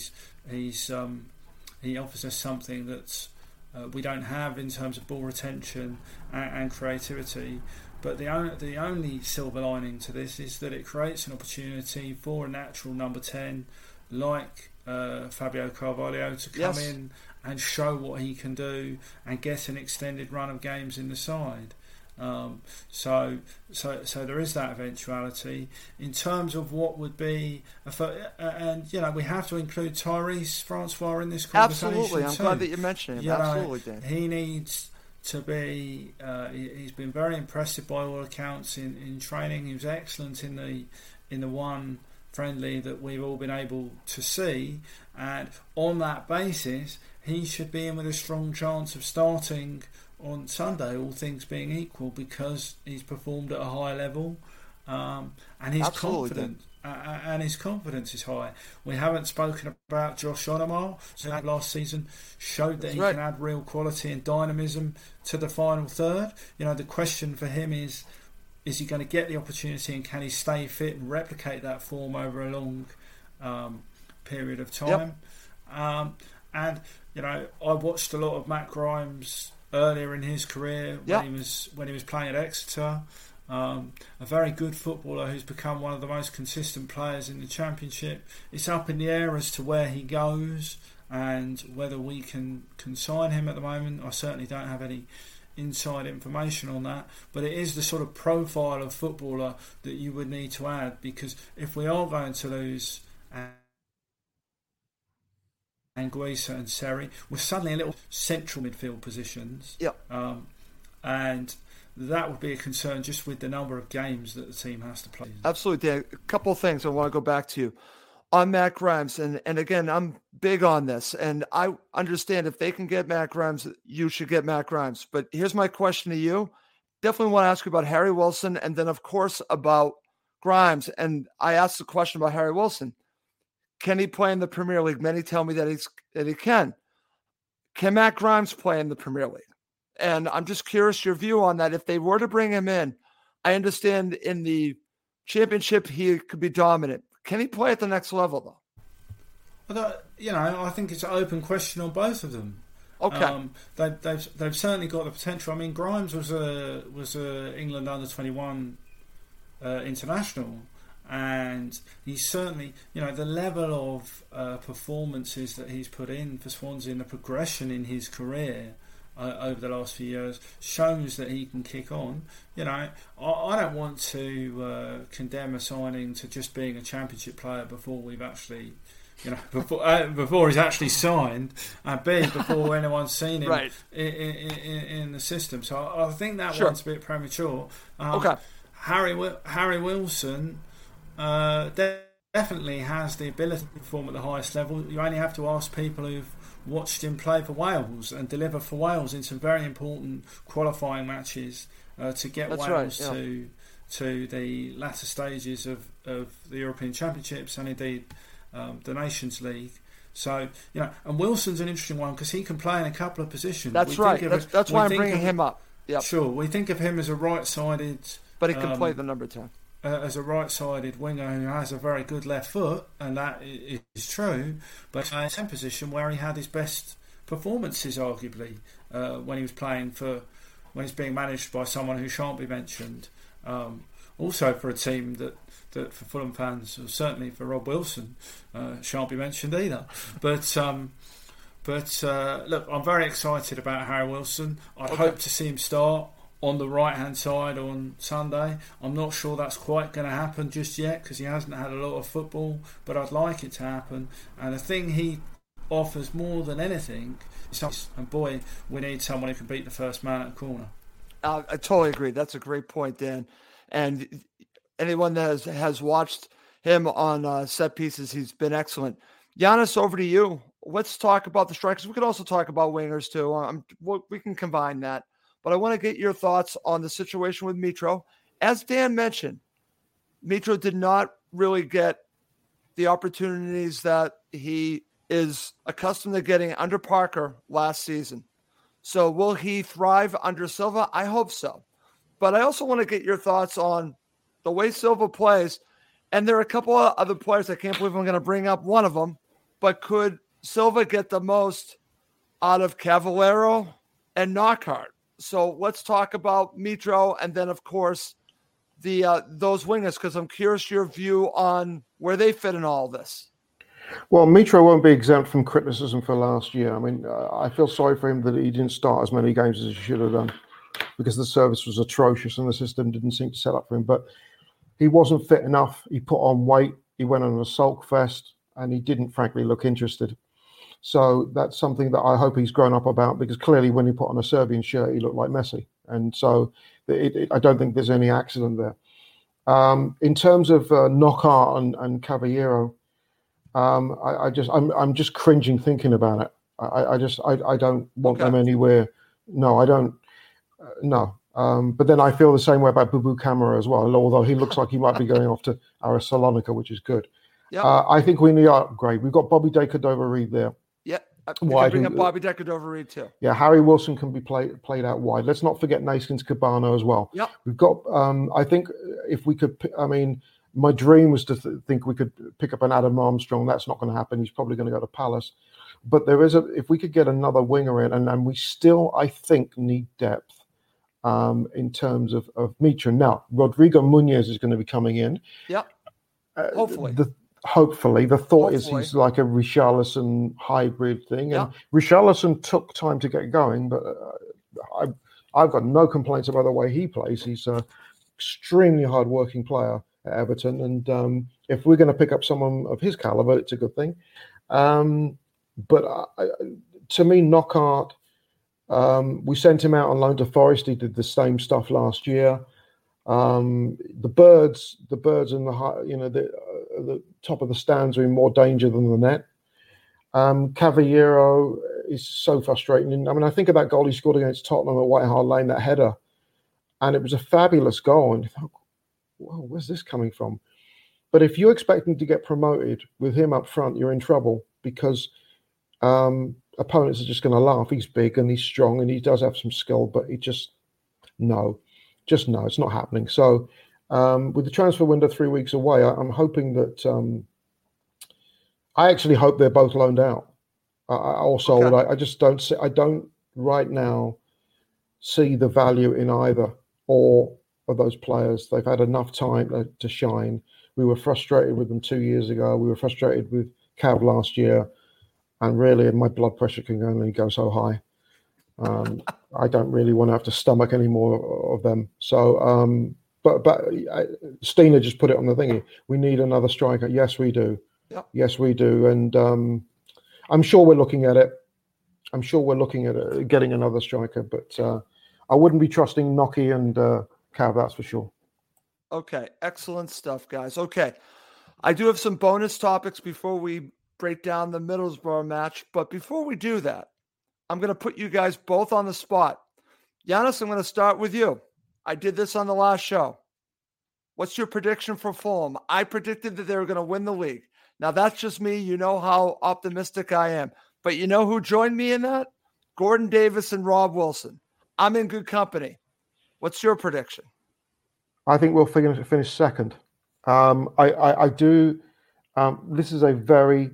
He offers us something that we don't have in terms of ball retention and creativity. But the only silver lining to this is that it creates an opportunity for a natural number 10 like Fabio Carvalho to come in and show what he can do and get an extended run of games in the side. So there is that eventuality. In terms of what would be, and we have to include Tyrese Francois in this conversation. Absolutely, I'm glad that you mentioned him. Absolutely, Dan. He needs to be. He's been very impressive by all accounts in training. He was excellent in the one friendly that we've all been able to see, and on that basis, he should be in with a strong chance of starting on Sunday, all things being equal, because he's performed at a high level, and he's confident, and his confidence is high. We haven't spoken about Josh Onomah, who last season showed that he can add real quality and dynamism to the final third. The question for him is he going to get the opportunity, and can he stay fit and replicate that form over a long period of time? And I watched a lot of Matt Grimes earlier in his career when he was playing at Exeter. A very good footballer who's become one of the most consistent players in the Championship. It's up in the air as to where he goes and whether we can sign him at the moment. I certainly don't have any inside information on that, but it is the sort of profile of footballer that you would need to add, because if we are going to lose Anguissa and Seri, we're suddenly a little central midfield positions. And that would be a concern just with the number of games that the team has to play. Absolutely, Dan. A couple of things I want to go back to on Matt Grimes. And again, I'm big on this, and I understand if they can get Matt Grimes, you should get Matt Grimes. But here's my question to you. Definitely want to ask you about Harry Wilson, and then, of course, about Grimes. And I asked the question about Harry Wilson. Can he play in the Premier League? Many tell me that he can. Can Matt Grimes play in the Premier League? And I'm just curious your view on that. If they were to bring him in, I understand in the Championship he could be dominant. Can he play at the next level, though? I think it's an open question on both of them. Okay. They've certainly got the potential. I mean, Grimes was a England under-21 international. And he's certainly, the level of performances that he's put in for Swansea and the progression in his career over the last few years shows that he can kick on. I don't want to condemn a signing to just being a Championship player before we've actually, before he's actually signed, and before anyone's seen him in the system. So I think that one's a bit premature. Harry Wilson definitely has the ability to perform at the highest level. You only have to ask people who've watched him play for Wales and deliver for Wales in some very important qualifying matches to get Wales to the latter stages of the European Championships and indeed the Nations League. So, and Wilson's an interesting one because he can play in a couple of positions. That's right. That's why I'm bringing him up. Yep. Sure. We think of him as a right-sided... But he can play the number 10. As a right-sided winger who has a very good left foot, and that is true, but in a 10 position where he had his best performances, arguably, when he was playing when he's being managed by someone who shan't be mentioned. Also for a team that for Fulham fans, or certainly for Rob Wilson, shan't be mentioned either. But look, I'm very excited about Harry Wilson. I hope to see him start on the right-hand side on Sunday. I'm not sure that's quite going to happen just yet because he hasn't had a lot of football, but I'd like it to happen. And the thing he offers more than anything is, and boy, we need someone who can beat the first man at a corner. I totally agree. That's a great point, Dan. And anyone that has watched him on set pieces, he's been excellent. Giannis, over to you. Let's talk about the strikers. We could also talk about wingers too. We can combine that. But I want to get your thoughts on the situation with Mitro. As Dan mentioned, Mitro did not really get the opportunities that he is accustomed to getting under Parker last season. So will he thrive under Silva? I hope so. But I also want to get your thoughts on the way Silva plays. And there are a couple of other players, I can't believe I'm going to bring up one of them, but could Silva get the most out of Cavallero and Knockaert? So let's talk about Mitro and then, of course, those wingers, because I'm curious your view on where they fit in all this. Well, Mitro won't be exempt from criticism for last year. I mean, I feel sorry for him that he didn't start as many games as he should have done because the service was atrocious and the system didn't seem to set up for him. But he wasn't fit enough. He put on weight. He went on a sulk fest, and he didn't, frankly, look interested. So that's something that I hope he's grown up about, because clearly when he put on a Serbian shirt, he looked like Messi. And so I don't think there's any accident there. In terms of Knockaert and Cavallero, I'm just cringing thinking about it. I don't want them anywhere. No, I don't. No. But then I feel the same way about Bubu Kamara as well, although he looks like he might be going off to Aris Salonika, which is good. Yep. I think we need to upgrade. We've got Bobby De Cordova-Reid there. Yeah, you can bring up Bobby De Cordova-Reid too. Yeah, Harry Wilson can be played out wide. Let's not forget Naskins Cabano as well. Yep. We've got, I think if we could, my dream was to think we could pick up an Adam Armstrong. That's not going to happen. He's probably going to go to Palace. But if we could get another winger in, and we still, I think, need depth in terms of Mitro. Now, Rodrigo Muñoz is going to be coming in. Yep. Hopefully. The thought is he's like a Richarlison hybrid thing. And Richarlison took time to get going, but I've got no complaints about the way he plays. He's an extremely hard-working player at Everton. And if we're going to pick up someone of his caliber, it's a good thing. But to me, Knockaert, we sent him out on loan to Forest. He did the same stuff last year. The birds and the top of the stands are in more danger than the net. Cavallero is so frustrating. I mean, I think of that goal he scored against Tottenham at White Hart Lane, that header, and it was a fabulous goal. And you thought, whoa, where's this coming from? But if you're expecting to get promoted with him up front, you're in trouble, because opponents are just going to laugh. He's big and he's strong and he does have some skill, but it's not happening. So with the transfer window 3 weeks away, I'm hoping that I actually hope they're both loaned out or sold. Okay. I just don't right now see the value in either or of those players. They've had enough time to shine. We were frustrated with them 2 years ago. We were frustrated with Cav last year. And really, my blood pressure can only go so high. I don't really want to have to stomach any more of them. So, but Stina just put it on the thingy. We need another striker. Yes, we do. Yep. Yes, we do. And I'm sure we're looking at it. I'm sure we're looking at getting another striker. But I wouldn't be trusting Noki and Cav, that's for sure. Okay, excellent stuff, guys. Okay, I do have some bonus topics before we break down the Middlesbrough match. But before we do that, I'm going to put you guys both on the spot. Giannis, I'm going to start with you. I did this on the last show. What's your prediction for Fulham? I predicted that they were going to win the league. Now, that's just me. You know how optimistic I am. But you know who joined me in that? Gordon Davis and Rob Wilson. I'm in good company. What's your prediction? I think we'll finish second. I do. This is a very...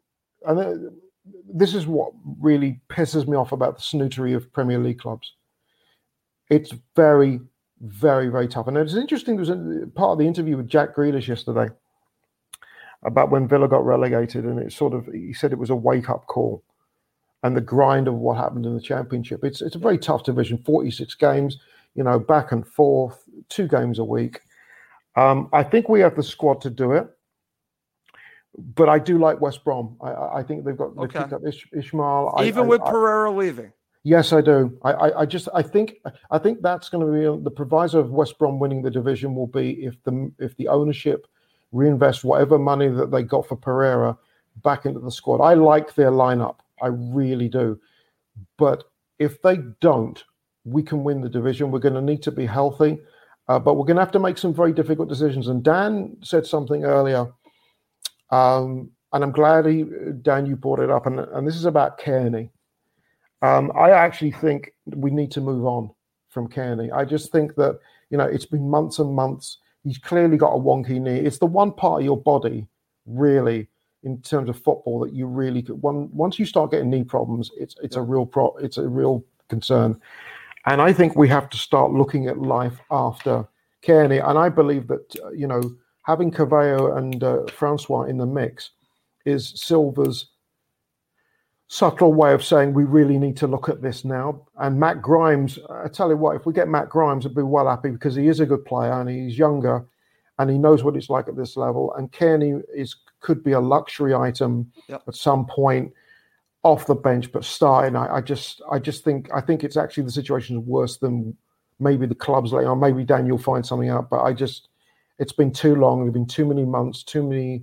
this is what really pisses me off about the snootery of Premier League clubs. It's very, very, very tough. And it's interesting, there was a part of the interview with Jack Grealish yesterday about when Villa got relegated, and he said it was a wake-up call and the grind of what happened in the Championship. It's a very tough division, 46 games, back and forth, 2 games a week. I think we have the squad to do it. But I do like West Brom. I think they've picked up Ismail. Even with Pereira leaving. Yes, I do. I think that's going to be the proviso of West Brom winning the division will be if the ownership reinvest whatever money that they got for Pereira back into the squad. I like their lineup. I really do. But if they don't, we can win the division. We're going to need to be healthy. but we're going to have to make some very difficult decisions. And Dan said something earlier, and I'm glad, Dan, you brought it up, and this is about Kearney. I actually think we need to move on from Kearney. I just think that, it's been months and months. He's clearly got a wonky knee. It's the one part of your body, really, in terms of football, that you really could. Once you start getting knee problems, it's a real concern. And I think we have to start looking at life after Kearney. And I believe that, having Cavallo and Francois in the mix is Silva's subtle way of saying we really need to look at this now. And Matt Grimes, I tell you what, if we get Matt Grimes, I'd be well happy, because he is a good player and he's younger and he knows what it's like at this level. And Kearney could be a luxury item at some point off the bench, but starting, I think it's actually, the situation is worse than maybe the clubs later on. Maybe Dan, you'll find something out, but it's been too long. There've been too many months, too many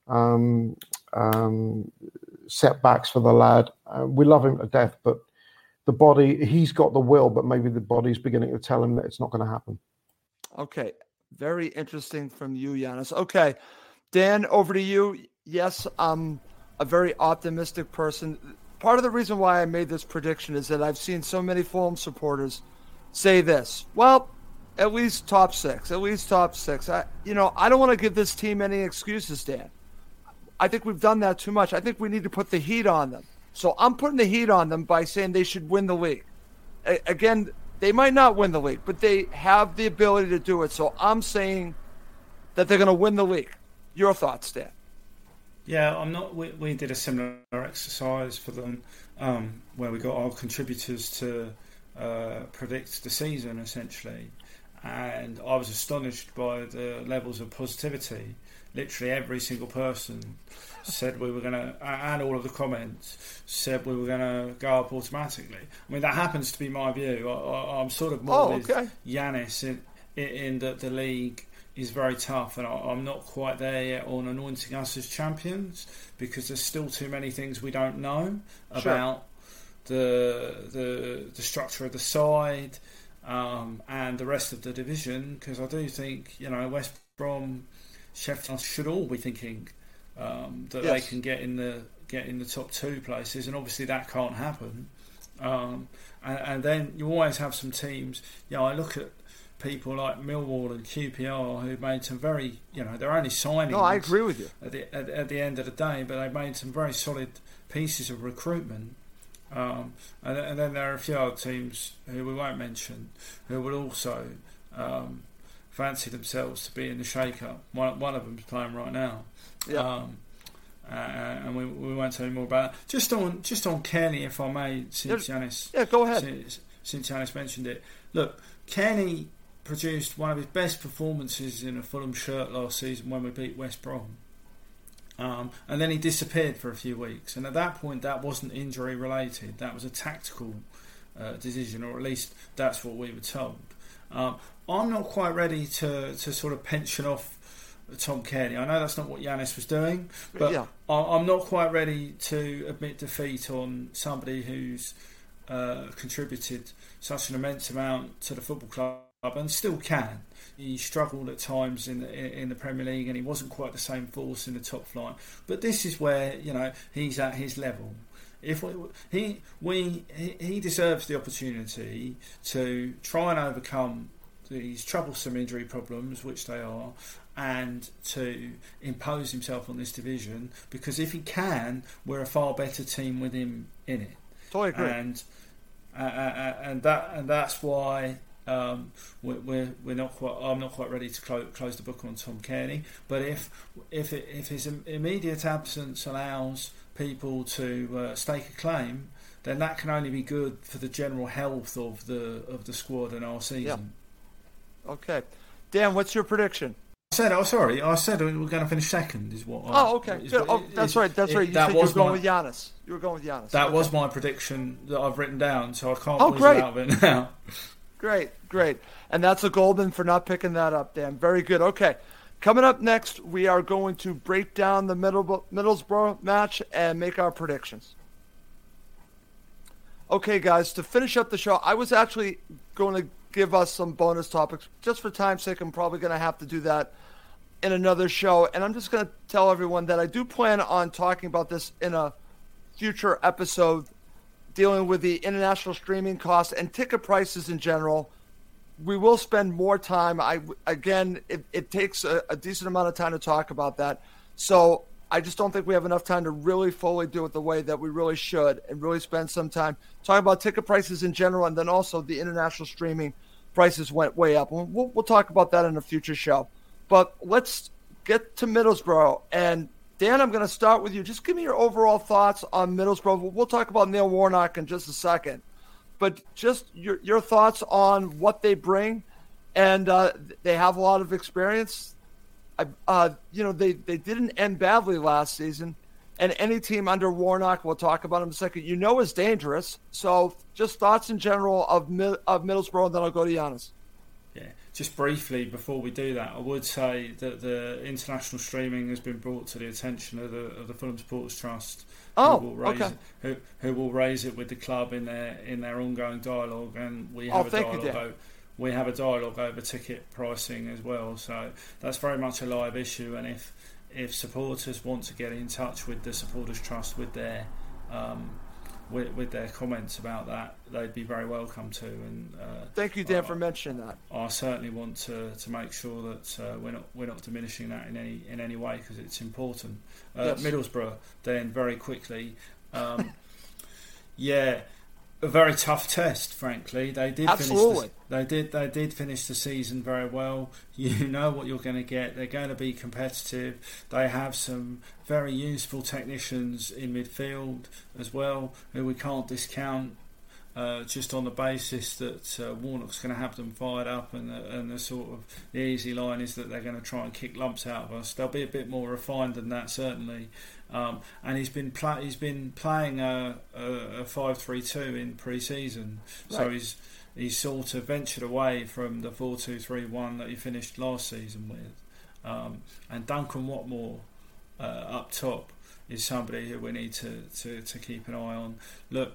setbacks for the lad. We love him to death, but the body, he's got the will, but maybe the body's beginning to tell him that it's not going to happen. Okay. Very interesting from you, Giannis. Okay. Dan, over to you. Yes, I'm a very optimistic person. Part of the reason why I made this prediction is that I've seen so many Fulham supporters say this. Well, at least top six. I don't want to give this team any excuses, Dan. I think we've done that too much. I think we need to put the heat on them. So I'm putting the heat on them by saying they should win the league. Again, they might not win the league, but they have the ability to do it. So I'm saying that they're going to win the league. Your thoughts, Dan? Yeah, I'm not. We did a similar exercise for them where we got our contributors to predict the season, essentially. And I was astonished by the levels of positivity. Literally every single person said we were going to, and all of the comments said we were going to go up automatically. I mean, that happens to be my view. I'm sort of more with Giannis in that the league is very tough, and I'm not quite there yet on anointing us as champions, because there's still too many things we don't know about the structure of the side and the rest of the division. Because I do think West Brom, Sheffield should all be thinking that they can get in the top two places, and obviously that can't happen. And then you always have some teams. I look at people like Millwall and QPR who made some very, they're only signings. No, I agree with you. At the end of the day, but they made some very solid pieces of recruitment. And then there are a few other teams who we won't mention who will also fancy themselves to be in the shake-up. One of them's playing right now. And we won't tell you more about that. Just on Kearney, if I may, since Giannis. Yeah, go ahead. Since Giannis mentioned it, look, Kearney produced one of his best performances in a Fulham shirt last season when we beat West Brom. And then he disappeared for a few weeks, and at that point that wasn't injury related, that was a tactical decision, or at least that's what we were told. I'm not quite ready to sort of pension off Tom Kearney. I know that's not what Giannis was doing, but I'm not quite ready to admit defeat on somebody who's contributed such an immense amount to the football club and still can. He struggled at times in the Premier League, and he wasn't quite the same force in the top flight. But this is where he's at his level. If he deserves the opportunity to try and overcome these troublesome injury problems, which they are, and to impose himself on this division, because if he can, we're a far better team with him in it. Totally agree. And that's why we're not quite. I'm not quite ready to close the book on Tom Kearney. But if his immediate absence allows people to stake a claim, then that can only be good for the general health of the squad and our season. Yeah. Okay, Dan, what's your prediction? I said we were going to finish second. Is what? Okay. That's right. You said you were going with Giannis. You were going with Giannis. That was my prediction that I've written down, so I can't lose it out of it now. Great. And that's a golden for not picking that up, Dan. Very good. Okay. Coming up next, we are going to break down the Middlesbrough match and make our predictions. Okay, guys, to finish up the show, I was actually going to give us some bonus topics. Just for time's sake, I'm probably going to have to do that in another show. And I'm just going to tell everyone that I do plan on talking about this in a future episode, dealing with the international streaming costs and ticket prices in general. We will spend more time. It takes a decent amount of time to talk about that. So I just don't think we have enough time to really fully do it the way that we really should, and really spend some time talking about ticket prices in general, and then also the international streaming prices went way up. We'll talk about that in a future show. But let's get to Middlesbrough. And Dan, I'm going to start with you. Just give me your overall thoughts on Middlesbrough. We'll talk about Neil Warnock in just a second. But just your thoughts on what they bring. And they have a lot of experience. They didn't end badly last season. And any team under Warnock, we'll talk about in a second, is dangerous. So just thoughts in general of Middlesbrough, and then I'll go to Giannis. Yeah, just briefly before we do that, I would say that the international streaming has been brought to the attention of the Fulham Supporters Trust. Who will raise it with the club in their ongoing dialogue, and we have we have a dialogue over ticket pricing as well. So that's very much a live issue, and if supporters want to get in touch with the Supporters Trust with their comments about that, they'd be very welcome to. And thank you, Dan, for mentioning that. I certainly want to make sure that we're not diminishing that in any way, because it's important. Yes. Middlesbrough, then, very quickly. A very tough test, frankly. They did Absolutely. They did finish the season very well. You know what you're going to get. They're going to be competitive. They have some very useful technicians in midfield as well, who we can't discount. Just on the basis that Warnock's going to have them fired up, and the sort of the easy line is that they're going to try and kick lumps out of us. They'll be a bit more refined than that, certainly. And he's been playing a 5-3-2 in pre-season, so he's sort of ventured away from the 4-2-3-1 that he finished last season with. And Duncan Watmore up top is somebody who we need to keep an eye on. Look.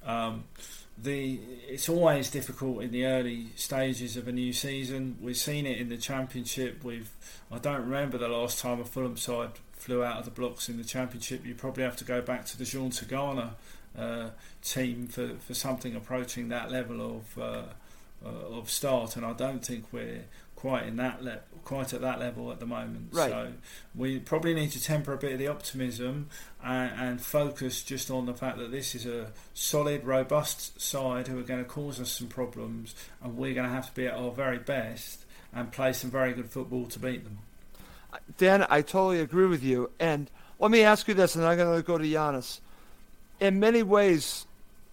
It's always difficult in the early stages of a new season. We've seen it in the Championship. I don't remember the last time a Fulham side flew out of the blocks in the Championship. You probably have to go back to the Jean Tigana team for something approaching that level of start, and I don't think we're quite at that level at the moment. Right. So we probably need to temper a bit of the optimism and focus just on the fact that this is a solid, robust side who are going to cause us some problems, and we're going to have to be at our very best and play some very good football to beat them. Dan, I totally agree with you. And let me ask you this, and I'm going to go to Giannis. In many ways,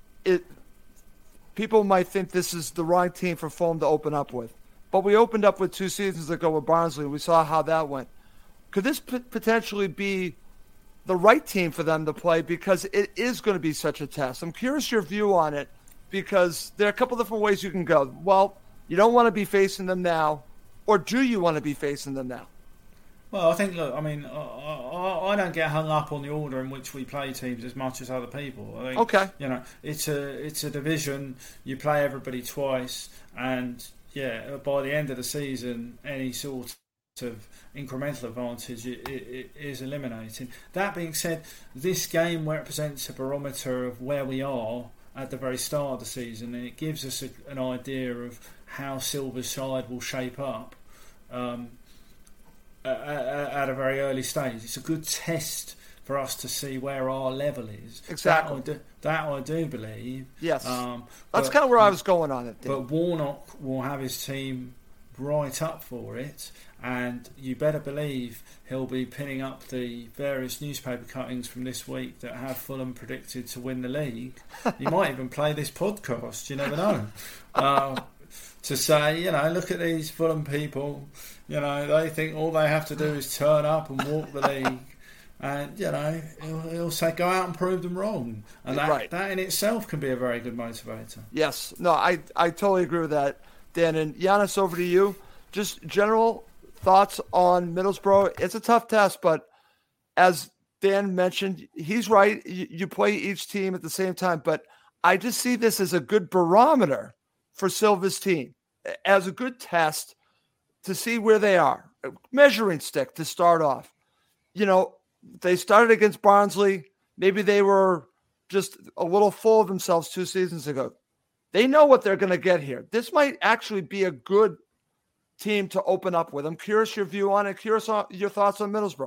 people might think this is the wrong team for Fulham to open up with. But we opened up with 2 seasons ago with Barnsley. We saw how that went. Could this potentially be the right team for them to play, because it is going to be such a test? I'm curious your view on it, because there are a couple different ways you can go. Well, you don't want to be facing them now, or do you want to be facing them now? Well, I think, I don't get hung up on the order in which we play teams as much as other people. I think, okay. It's a division. You play everybody twice, and by the end of the season, any sort of incremental advantage it is eliminated. That being said, this game represents a barometer of where we are at the very start of the season, and it gives us an idea of how Silver's side will shape up at a very early stage. It's a good test for us to see where our level is. Exactly. That I do believe. Yes. That's kind of where I was going on it. But Warnock will have his team right up for it, and you better believe he'll be pinning up the various newspaper cuttings from this week that have Fulham predicted to win the league. He might even play this podcast, you never know. To say, look at these Fulham people, they think all they have to do is turn up and walk the league. And, he'll say, go out and prove them wrong. And that in itself can be a very good motivator. Yes. No, I totally agree with that, Dan. And Giannis, over to you. Just general thoughts on Middlesbrough. It's a tough test, but as Dan mentioned, he's right. You play each team at the same time. But I just see this as a good barometer for Silva's team, as a good test to see where they are. A measuring stick to start off. They started against Barnsley. Maybe they were just a little full of themselves 2 seasons ago. They know what they're going to get here. This might actually be a good team to open up with. I'm curious your view on it. Curious on your thoughts on Middlesbrough.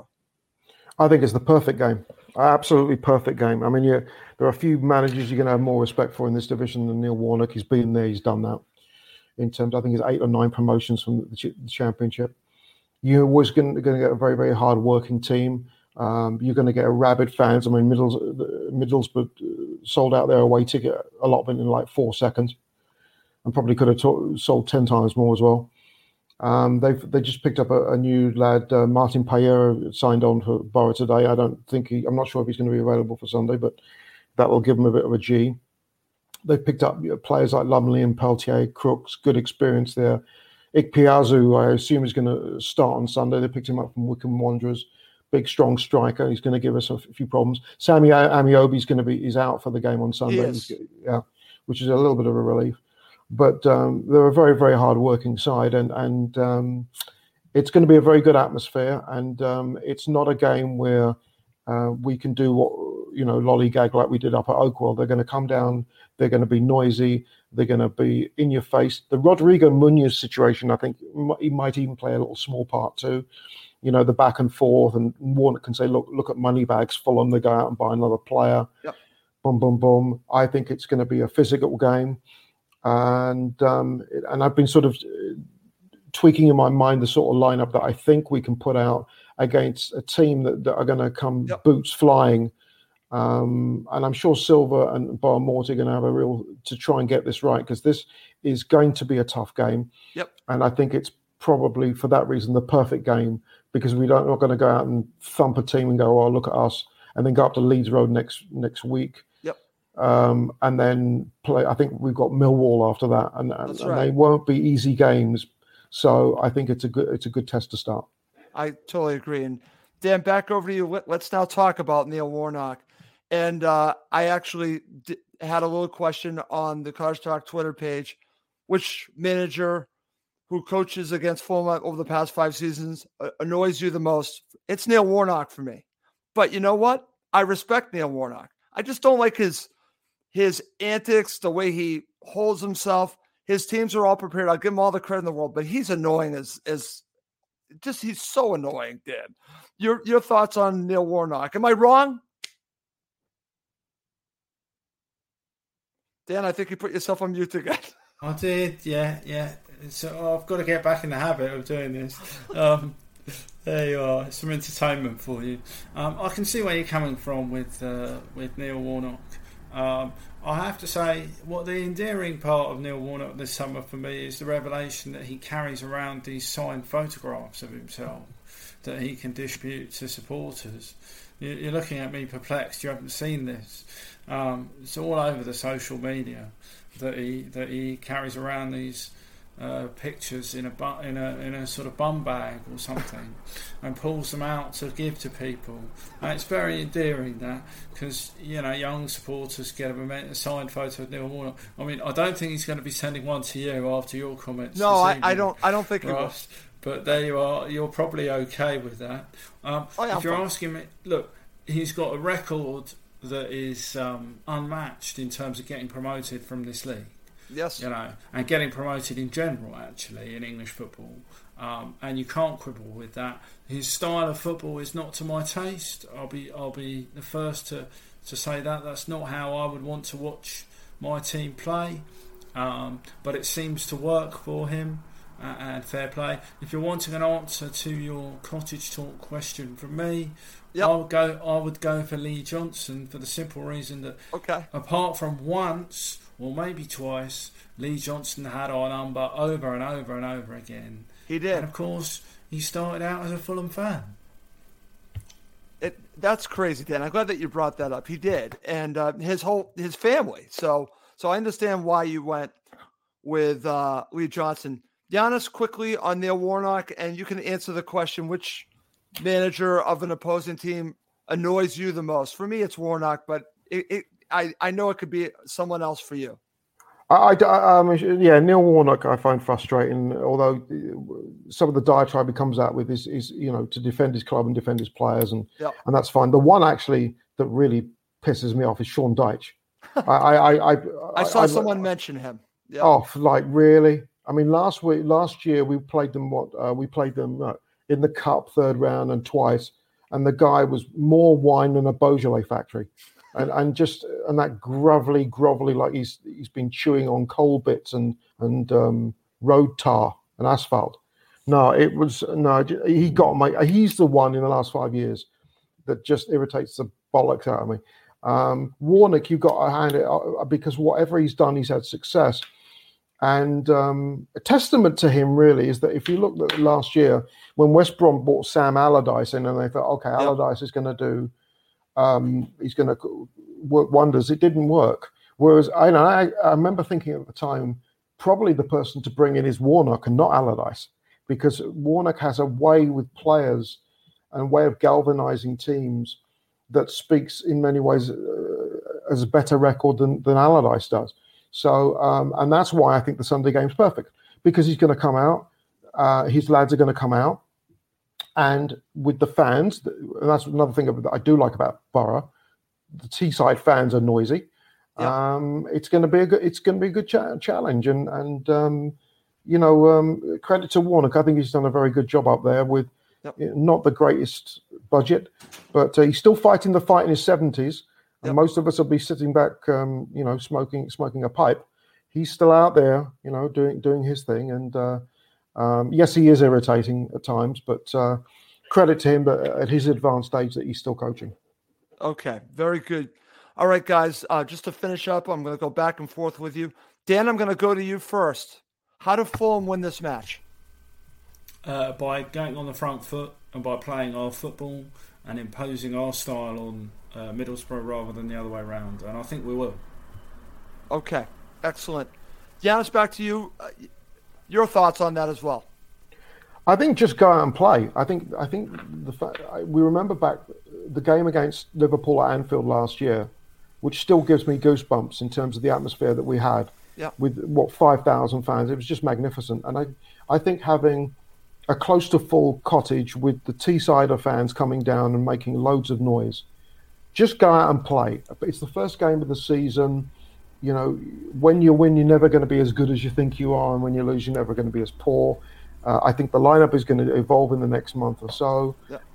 I think it's the perfect game. Absolutely perfect game. I mean, there are a few managers you're going to have more respect for in this division than Neil Warnock. He's been there. He's done that. In terms, I think it's 8 or 9 promotions from the Championship. You're always going to get a very, very hard-working team. You're going to get a rabid fans. I mean, Middlesbrough sold out their away ticket allotment in like 4 seconds, and probably could have sold 10 times more as well. They just picked up a new lad, Martin Payer, signed on for Borough today. I'm not sure if he's going to be available for Sunday, but that will give him a bit of a G. They've picked up players like Lumley and Peltier, Crooks, good experience there. Ikpeazu, I assume, is going to start on Sunday. They picked him up from Wycombe Wanderers. Big, strong striker. He's going to give us a few problems. Sammy Amiobi is out for the game on Sunday, which is a little bit of a relief. But they're a very, very hard-working side, and it's going to be a very good atmosphere. And it's not a game where we can do what lollygag like we did up at Oakwell. They're going to come down. They're going to be noisy. They're going to be in your face. The Rodrigo Munoz situation, I think, he might even play a little small part too. The back and forth, and Warnock can say, look at money bags, Fulham, they go out and buy another player. Yep. Boom, boom, boom. I think it's going to be a physical game. And I've been sort of tweaking in my mind the sort of lineup that I think we can put out against a team that are going to come boots flying. And I'm sure Silva and Barmore are going to have to try and get this right, because this is going to be a tough game. Yep. And I think it's probably for that reason the perfect game, because we're not going to go out and thump a team and go, oh, look at us, and then go up to Leeds Road next week. Yep. And then play. I think we've got Millwall after that, and they won't be easy games. So I think it's a good test to start. I totally agree. And Dan, back over to you. Let's now talk about Neil Warnock. And I actually had a little question on the Cars Talk Twitter page. Which manager who coaches against Fulham over the past 5 seasons annoys you the most? It's Neil Warnock for me. But you know what? I respect Neil Warnock. I just don't like his antics, the way he holds himself. His teams are all prepared. I'll give him all the credit in the world, but he's annoying he's so annoying, Dan. Your thoughts on Neil Warnock? Am I wrong? Dan, I think you put yourself on mute again. I did, yeah. So I've got to get back in the habit of doing this. There you are. Some entertainment for you. I can see where you're coming from with Neil Warnock. I have to say, what the endearing part of Neil Warnock this summer for me is the revelation that he carries around these signed photographs of himself that he can distribute to supporters. You're looking at me perplexed. You haven't seen this. It's all over the social media that he carries around these pictures in a sort of bum bag or something, and pulls them out to give to people. And it's very endearing, that, because young supporters get a signed photo of Neil Warnock. I mean, I don't think he's going to be sending one to you after your comments. No, I don't think he will. But there you are. You're probably okay with that. If you're asking me, look, he's got a record that is unmatched in terms of getting promoted from this league. Yes. And getting promoted in general, actually, in English football. And you can't quibble with that. His style of football is not to my taste. I'll be the first to say that. That's not how I would want to watch my team play. But it seems to work for him. And fair play. If you're wanting an answer to your cottage talk question from me, I would go for Lee Johnson, for the simple reason that apart from once or maybe twice, Lee Johnson had our number over and over and over again. He did. And of course, he started out as a Fulham fan. That's crazy, Dan. I'm glad that you brought that up. He did. And his family. So I understand why you went with Lee Johnson. Giannis, quickly on Neil Warnock, and you can answer the question, which manager of an opposing team annoys you the most? For me, it's Warnock, but I know it could be someone else for you. Neil Warnock I find frustrating, although some of the diatribe he comes out with is to defend his club and defend his players, and that's fine. The one actually that really pisses me off is Sean Dyche. I saw someone mention him. Yep. Oh, like really? I mean, last year we played them. In the cup third round and twice, and the guy was more wine than a Beaujolais factory. And that grovelly, like he's been chewing on coal bits and road tar and asphalt. He's the one in the last 5 years that just irritates the bollocks out of me. Warnock, you've got to hand it, because whatever he's done, he's had success. And a testament to him really is that if you look at last year when West Brom bought Sam Allardyce in, and they thought, okay, Allardyce is going to do. He's going to work wonders. It didn't work. Whereas I remember thinking at the time, probably the person to bring in is Warnock and not Allardyce, because Warnock has a way with players and a way of galvanizing teams that speaks in many ways as a better record than Allardyce does. So, and that's why I think the Sunday game's perfect, because he's going to come out. His lads are going to come out. And with the fans, and that's another thing that I do like about Borough. The Teesside fans are noisy. Yeah. It's going to be a good challenge, and credit to Warnock. I think he's done a very good job up there with not the greatest budget, but he's still fighting the fight in his 70s. And most of us will be sitting back, smoking a pipe. He's still out there, doing his thing, and. Yes, he is irritating at times, but credit to him that at his advanced age that he's still coaching. Okay, very good. All right, guys, just to finish up, I'm going to go back and forth with you. Dan, I'm going to go to you first. How do Fulham win this match? By going on the front foot and by playing our football and imposing our style on Middlesbrough rather than the other way around, and I think we will. Okay, excellent. Giannis, back to you. Your thoughts on that as well? I think just go out and play. I think the fact we remember back the game against Liverpool at Anfield last year, which still gives me goosebumps in terms of the atmosphere that we had with 5,000 fans. It was just magnificent. And I think having a close to full cottage with the Teessider fans coming down and making loads of noise, just go out and play. It's the first game of the season. When you win, you're never going to be as good as you think you are, and when you lose, you're never going to be as poor. I think the lineup is going to evolve in the next month or so,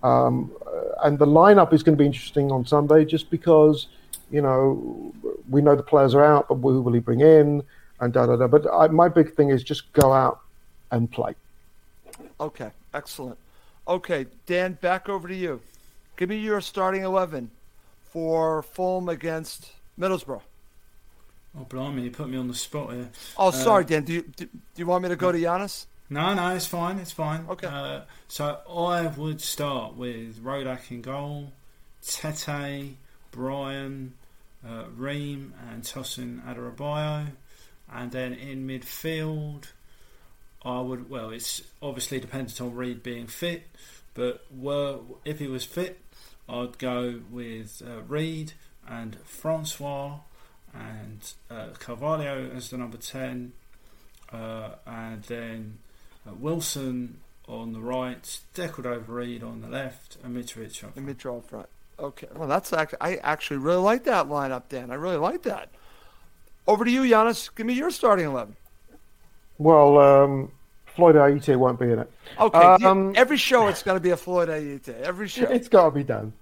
and the lineup is going to be interesting on Sunday, just because we know the players are out, but who will he bring in, and But my big thing is just go out and play. Okay, excellent. Okay, Dan, back over to you. Give me your starting 11 for Fulham against Middlesbrough. Oh, blimey, you put me on the spot here. Oh, sorry, Dan. Do you want me to go to Giannis? No, it's fine. Okay. So I would start with Rodak in goal, Tete, Brian, Ream, and Tosin Adarabioyo. And then in midfield, it's obviously dependent on Reed being fit, but if he was fit, I'd go with Reed and Francois, and Carvalho as the number 10, and then Wilson on the right, Decordova-Reid on the left, and Mitrovic up front. And Mitrovic up front. Okay, well, I actually really like that lineup, Dan. I really like that. Over to you, Giannis. Give me your starting 11. Well, Floyd Ayité won't be in it. Okay, every show it's going to be a Floyd Ayité. Every show. It's got to be done.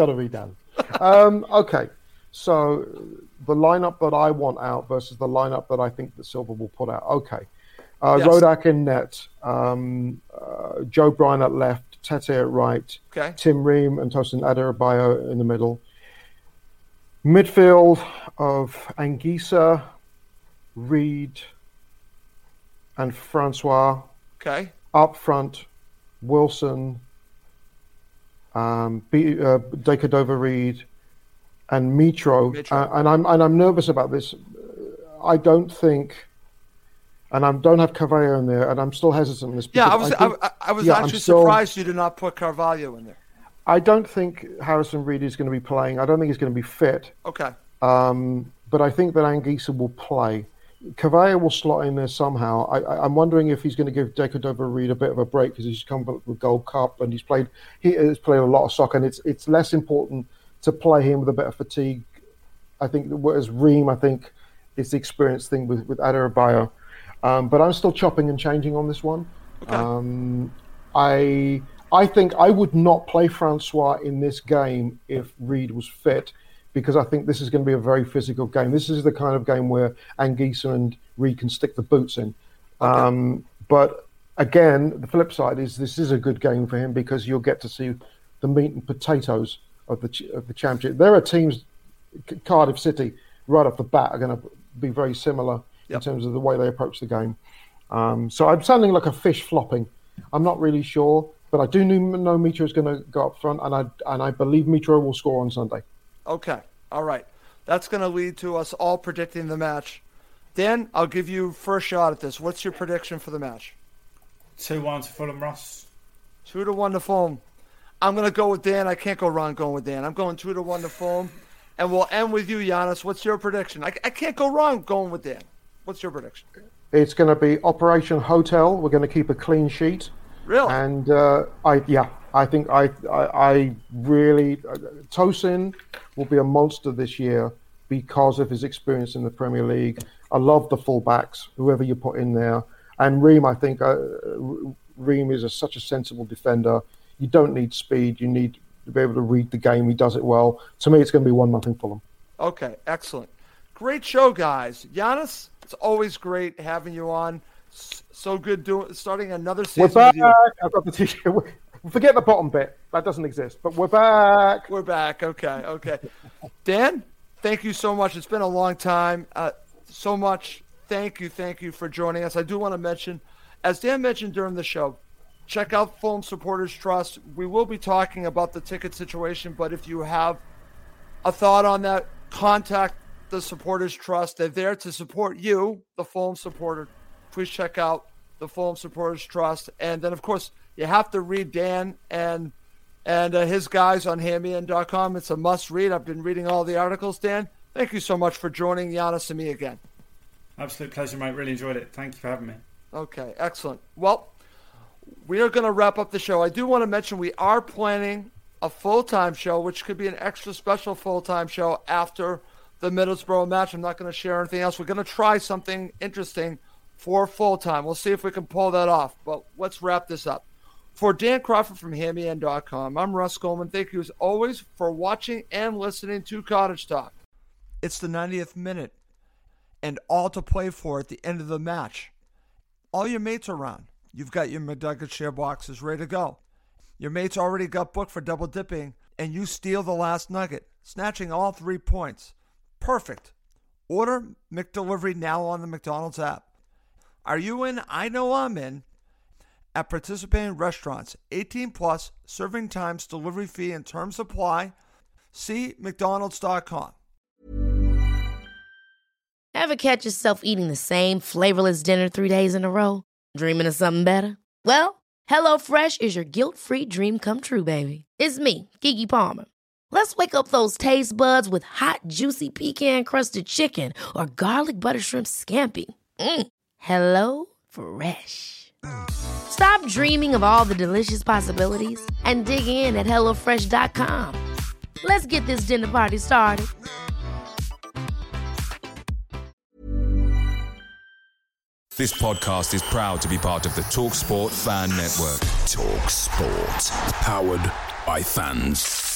Okay. So the lineup that I want out versus the lineup that I think that Silva will put out. Okay. Yes. Rodak in net, Joe Bryan at left, Tete at right, Tim Ream and Tosin Adarabioyo in the middle. Midfield of Anguissa, Reed, and Francois. Okay. Up front, Wilson, Decordova-Reid, and Mitro. And I'm nervous about this. I don't think, and I don't have Carvalho in there, and I'm still hesitant on this. Yeah, I was actually surprised you did not put Carvalho in there. I don't think Harrison Reed is going to be playing. I don't think he's going to be fit. Okay. But I think that Anguissa will play. Cavalla will slot in there somehow. I'm wondering if he's going to give Decordova-Reid a bit of a break because he's come back with Gold Cup and he has played a lot of soccer, and it's less important to play him with a bit of fatigue. I think whereas Ream, I think, is the experience thing with Adarabioyo. But I'm still chopping and changing on this one. Okay. I think I would not play Francois in this game if Reid was fit, because I think this is going to be a very physical game. This is the kind of game where Anguissa and Reid can stick the boots in. Okay. But again, the flip side is this is a good game for him because you'll get to see the meat and potatoes of the championship. There are teams, Cardiff City, right off the bat, are going to be very similar in terms of the way they approach the game. So I'm sounding like a fish flopping. I'm not really sure, but I do know Mitro is going to go up front, and I believe Mitro will score on Sunday. Okay. All right. That's going to lead to us all predicting the match. Dan, I'll give you first shot at this. What's your prediction for the match? 2-1 to Fulham, Russ. 2-1 to Fulham. I'm going to go with Dan. I can't go wrong going with Dan. I'm going 2-1 to Fulham. And we'll end with you, Giannis. What's your prediction? I can't go wrong going with Dan. What's your prediction? It's going to be Operation Hotel. We're going to keep a clean sheet. Really? And I think I really Tosin will be a monster this year because of his experience in the Premier League. I love the fullbacks, whoever you put in there. And Ream, I think Ream is such a sensible defender. You don't need speed. You need to be able to read the game. He does it well. To me, it's going to be 1-0 Fulham. Okay, excellent. Great show, guys. Giannis, it's always great having you on. So good starting another season. We're back. With you. I've got the t-shirt. Forget the bottom bit. That doesn't exist. But we're back. We're back. Okay. Dan, thank you so much. It's been a long time. So much. Thank you for joining us. I do want to mention, as Dan mentioned during the show, check out Fulham Supporters Trust. We will be talking about the ticket situation, but if you have a thought on that, contact the Supporters Trust. They're there to support you, the Fulham supporter. Please check out the Fulham Supporters Trust. And then, of course, you have to read Dan and his guys on hamyan.com. It's a must read. I've been reading all the articles. Dan, thank you so much for joining Giannis and me again. Absolute pleasure, mate. Really enjoyed it. Thank you for having me. Okay, excellent. Well, we are going to wrap up the show. I do want to mention we are planning a full-time show, which could be an extra special full-time show after the Middlesbrough match. I'm not going to share anything else. We're going to try something interesting for full-time. We'll see if we can pull that off. But let's wrap this up. For Dan Crawford from hamyan.com, I'm Russ Coleman. Thank you as always for watching and listening to Cottage Talk. It's the 90th minute and all to play for at the end of the match. All your mates are around. You've got your McNugget share boxes ready to go. Your mates already got booked for double dipping, and you steal the last nugget, snatching all 3 points. Perfect. Order McDelivery now on the McDonald's app. Are you in? I know I'm in. At participating restaurants, 18 plus, serving times, delivery fee, and terms apply. See McDonald's.com. Ever catch yourself eating the same flavorless dinner 3 days in a row? Dreaming of something better? Well, HelloFresh is your guilt-free dream come true, baby. It's me, Keke Palmer. Let's wake up those taste buds with hot, juicy pecan-crusted chicken or garlic butter shrimp scampi. Hello Fresh. Stop dreaming of all the delicious possibilities and dig in at HelloFresh.com. Let's get this dinner party started. This podcast is proud to be part of the TalkSport Fan Network. TalkSport. Powered by fans.